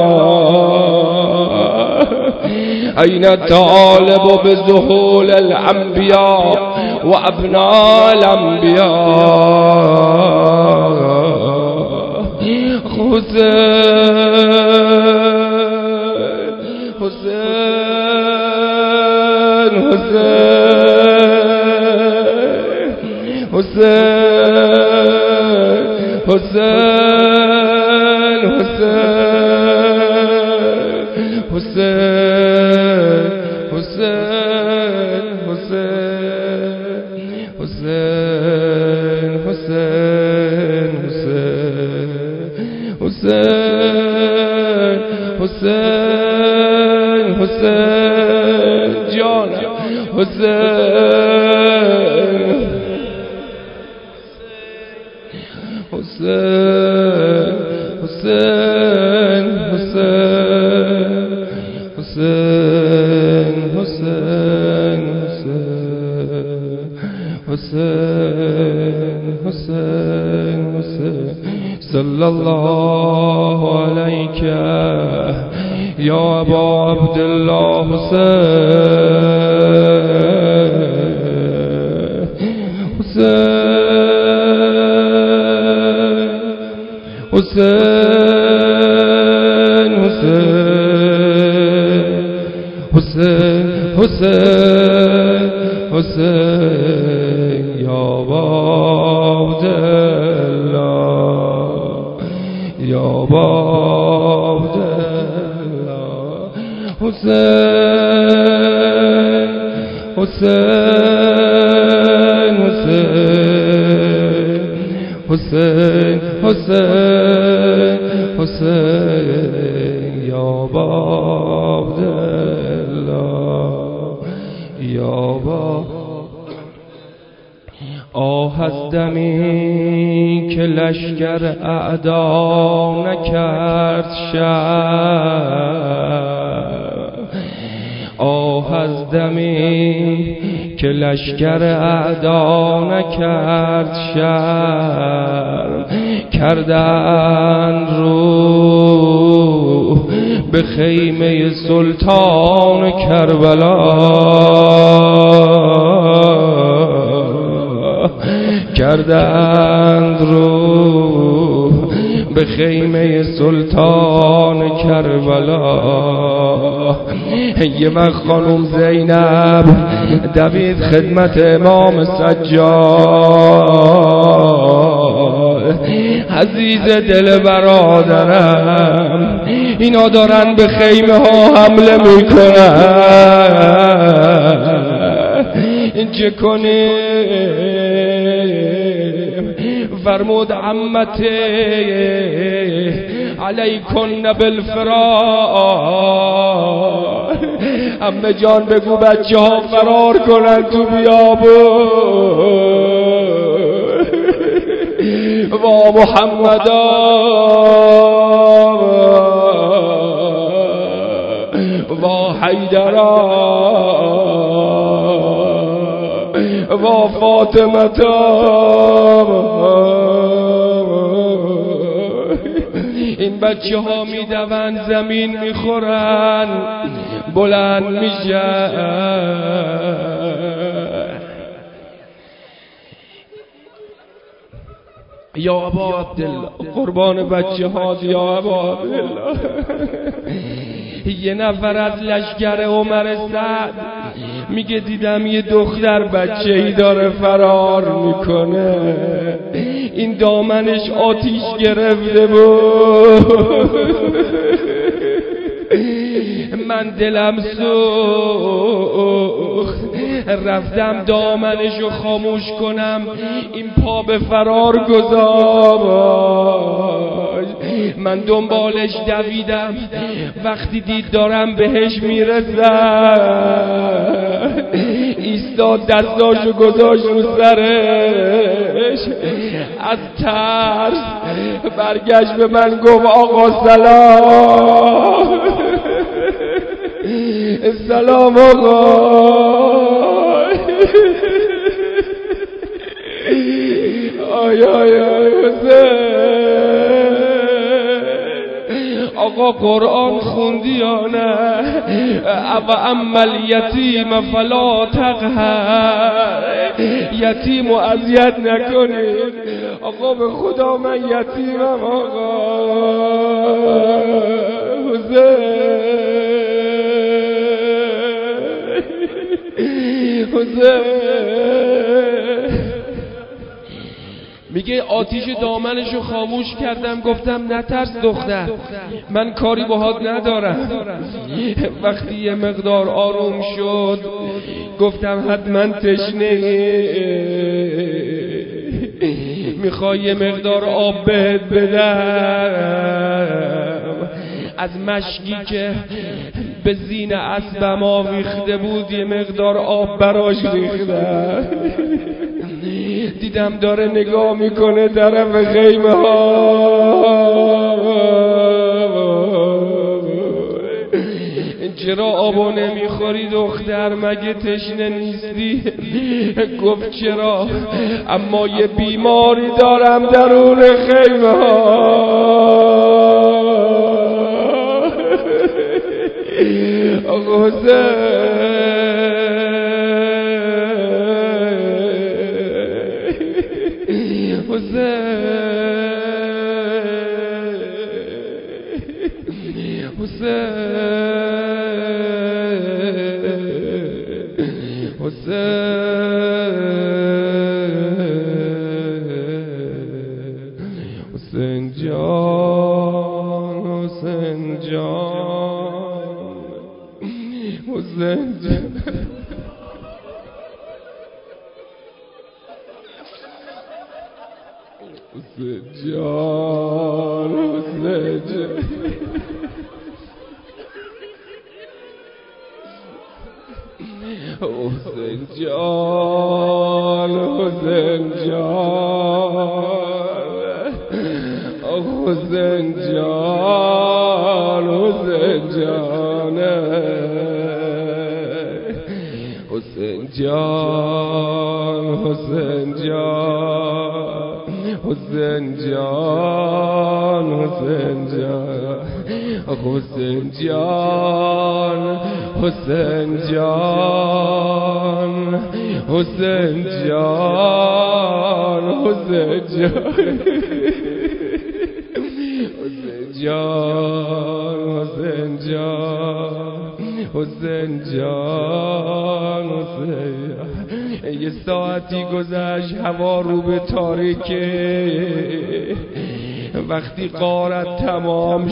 این طالب و به ظهول الانبیاء و ابناء الانبیاء. حسین حسین حسین حسین حسین حسین حسین حسین حسین حسین حسین حسین حسین جان حسین حسین حسین حسین حسین حسین حسین حسین صلی الله علیک یا ابا عبدالله حسین حسین حسین حسین حسین حسین یا ابا عبدالله یا ابا عبدالله حسین حسین حسین حسین حسین حسین یا ابا عبدالله یا ابا. آه از دمی که لشکر اعدا نکرد شب، آه از دمی که لشکر اعدا نکرد شب، کردن رو به خیمه سلطان کربلا، کردند رو به خیمه سلطان کربلا. یه وقت خانم زینب دوید خدمت امام سجاد. عزیز دل برادرم، اینا دارن به خیمه ها حمله میکنن، چه کنیم؟ فرمود عمته علیکن بالفرار، عمه جان بگو بچه ها فرار کنن تو بیابون. و محمدا و حیدرا و فاطمتا، این بچه ها می دوند زمین می خورن، بلند می یا ابا عبدالله، قربان بچه ها یا ابا عبدالله. یه نفر از لشکر عمر سعد میگه دیدم یه دختر بچه ای داره فرار میکنه، این دامنش آتیش گرفته بود. من دلم سوخت، رفتم دامنشو خاموش کنم، این پا به فرار گذاشت. من دنبالش دویدم، وقتی دید دارم بهش میرسم ایستاد، دستاشو گذاشت رو سرش، از ترس برگشت به من گفت آقا سلام. سلام آقا. آی آی آی آقا قرآن خوندی یا نه؟ و اما الیتیم فلا تقهر، یتیم و اذیت نکنید. آقا به خدا من یتیمم آقا. میگه آتیش دامنشو خاموش کردم، گفتم نترس دختر، من کاری باهات ندارم. وقتی یه مقدار آروم شد گفتم حتما تشنه، میخوای یه مقدار آب بهت بدم؟ از مشکی که به زین اسبم آویخته بود یه مقدار آب براش ریختم. دیدم داره نگاه میکنه طرف خیمه ها. چرا آبو نمیخوری دختر؟ مگه تشنه نیستی؟ گفت چرا، اما یه بیماری دارم درون خیمه ها. آقا حسین جان، حسین جان، حسین جان، حسین جان، حسین جان، حسین جان، حسین جان، حسین جان، حسین جان، حسین جان، حسین جان، حسین جان، حسین جان، حسین جان، حسین جان، حسین جان، حسین جان. جان حسین جان حسین جان حسین. یه ساعتی گذشت هوا رو به تاریکه، وقتی غارت تمام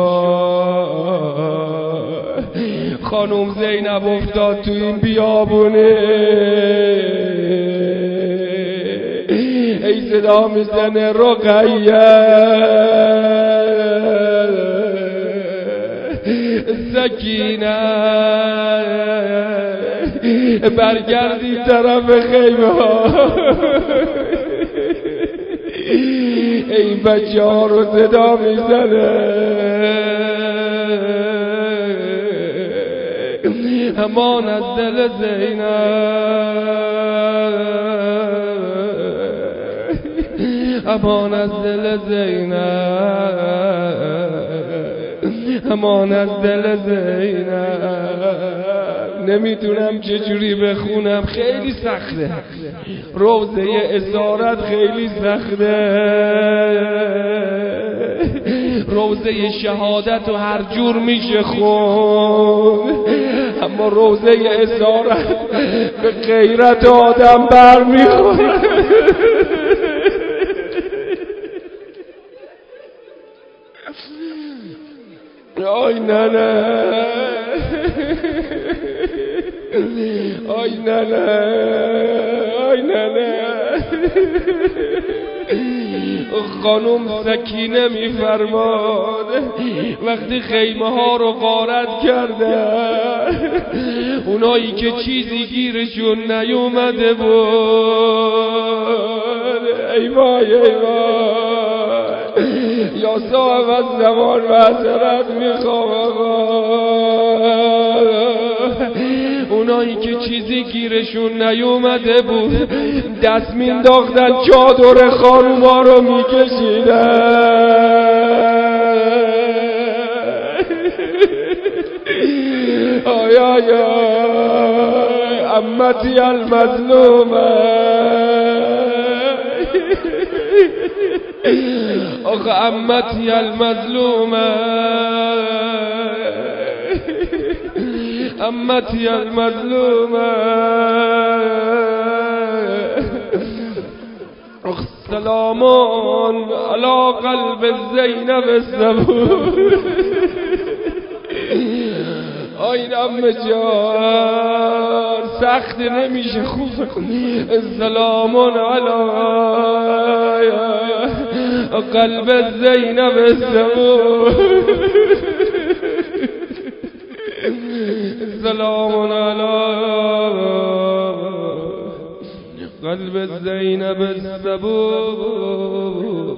شد خانم زینب افتاد تو این بیابونه. ای صدا میزنه رقیه سکینه برگردی طرف خیمه ها. ای بچه ها رو صدا میزنه امان از دل زینب، امان از دل زینب، امان از دل زینب. نمیدونم چجوری بخونم، خیلی سخته. روزه اسارت خیلی سخته، روزه شهادت و هر جور میشه خون، اما روزه اسارت به غیرت آدم برمیخوره. آی ننه آی ننه آی ننه. خانم سکینه میفرماد وقتی خیمه ها رو غارت کرده، اونایی که چیزی گیرشون نیومده بود، ای وای ای وای، یا صاحب از زمان و حضرت میخوام، اونایی که چیزی گیرشون نیومده بود دست مینداختن چادر خانوما رو میکشیدن. آی آی آی امتی المظلومه، آخه امتی المظلومه، امتی المظلومه. سلامون علی قلب زینب الزبور. آی عمه جان سخت نمیشه خوب. سلامون علی قلب زینب الزبور. سلام علی قلب زینب الصبور.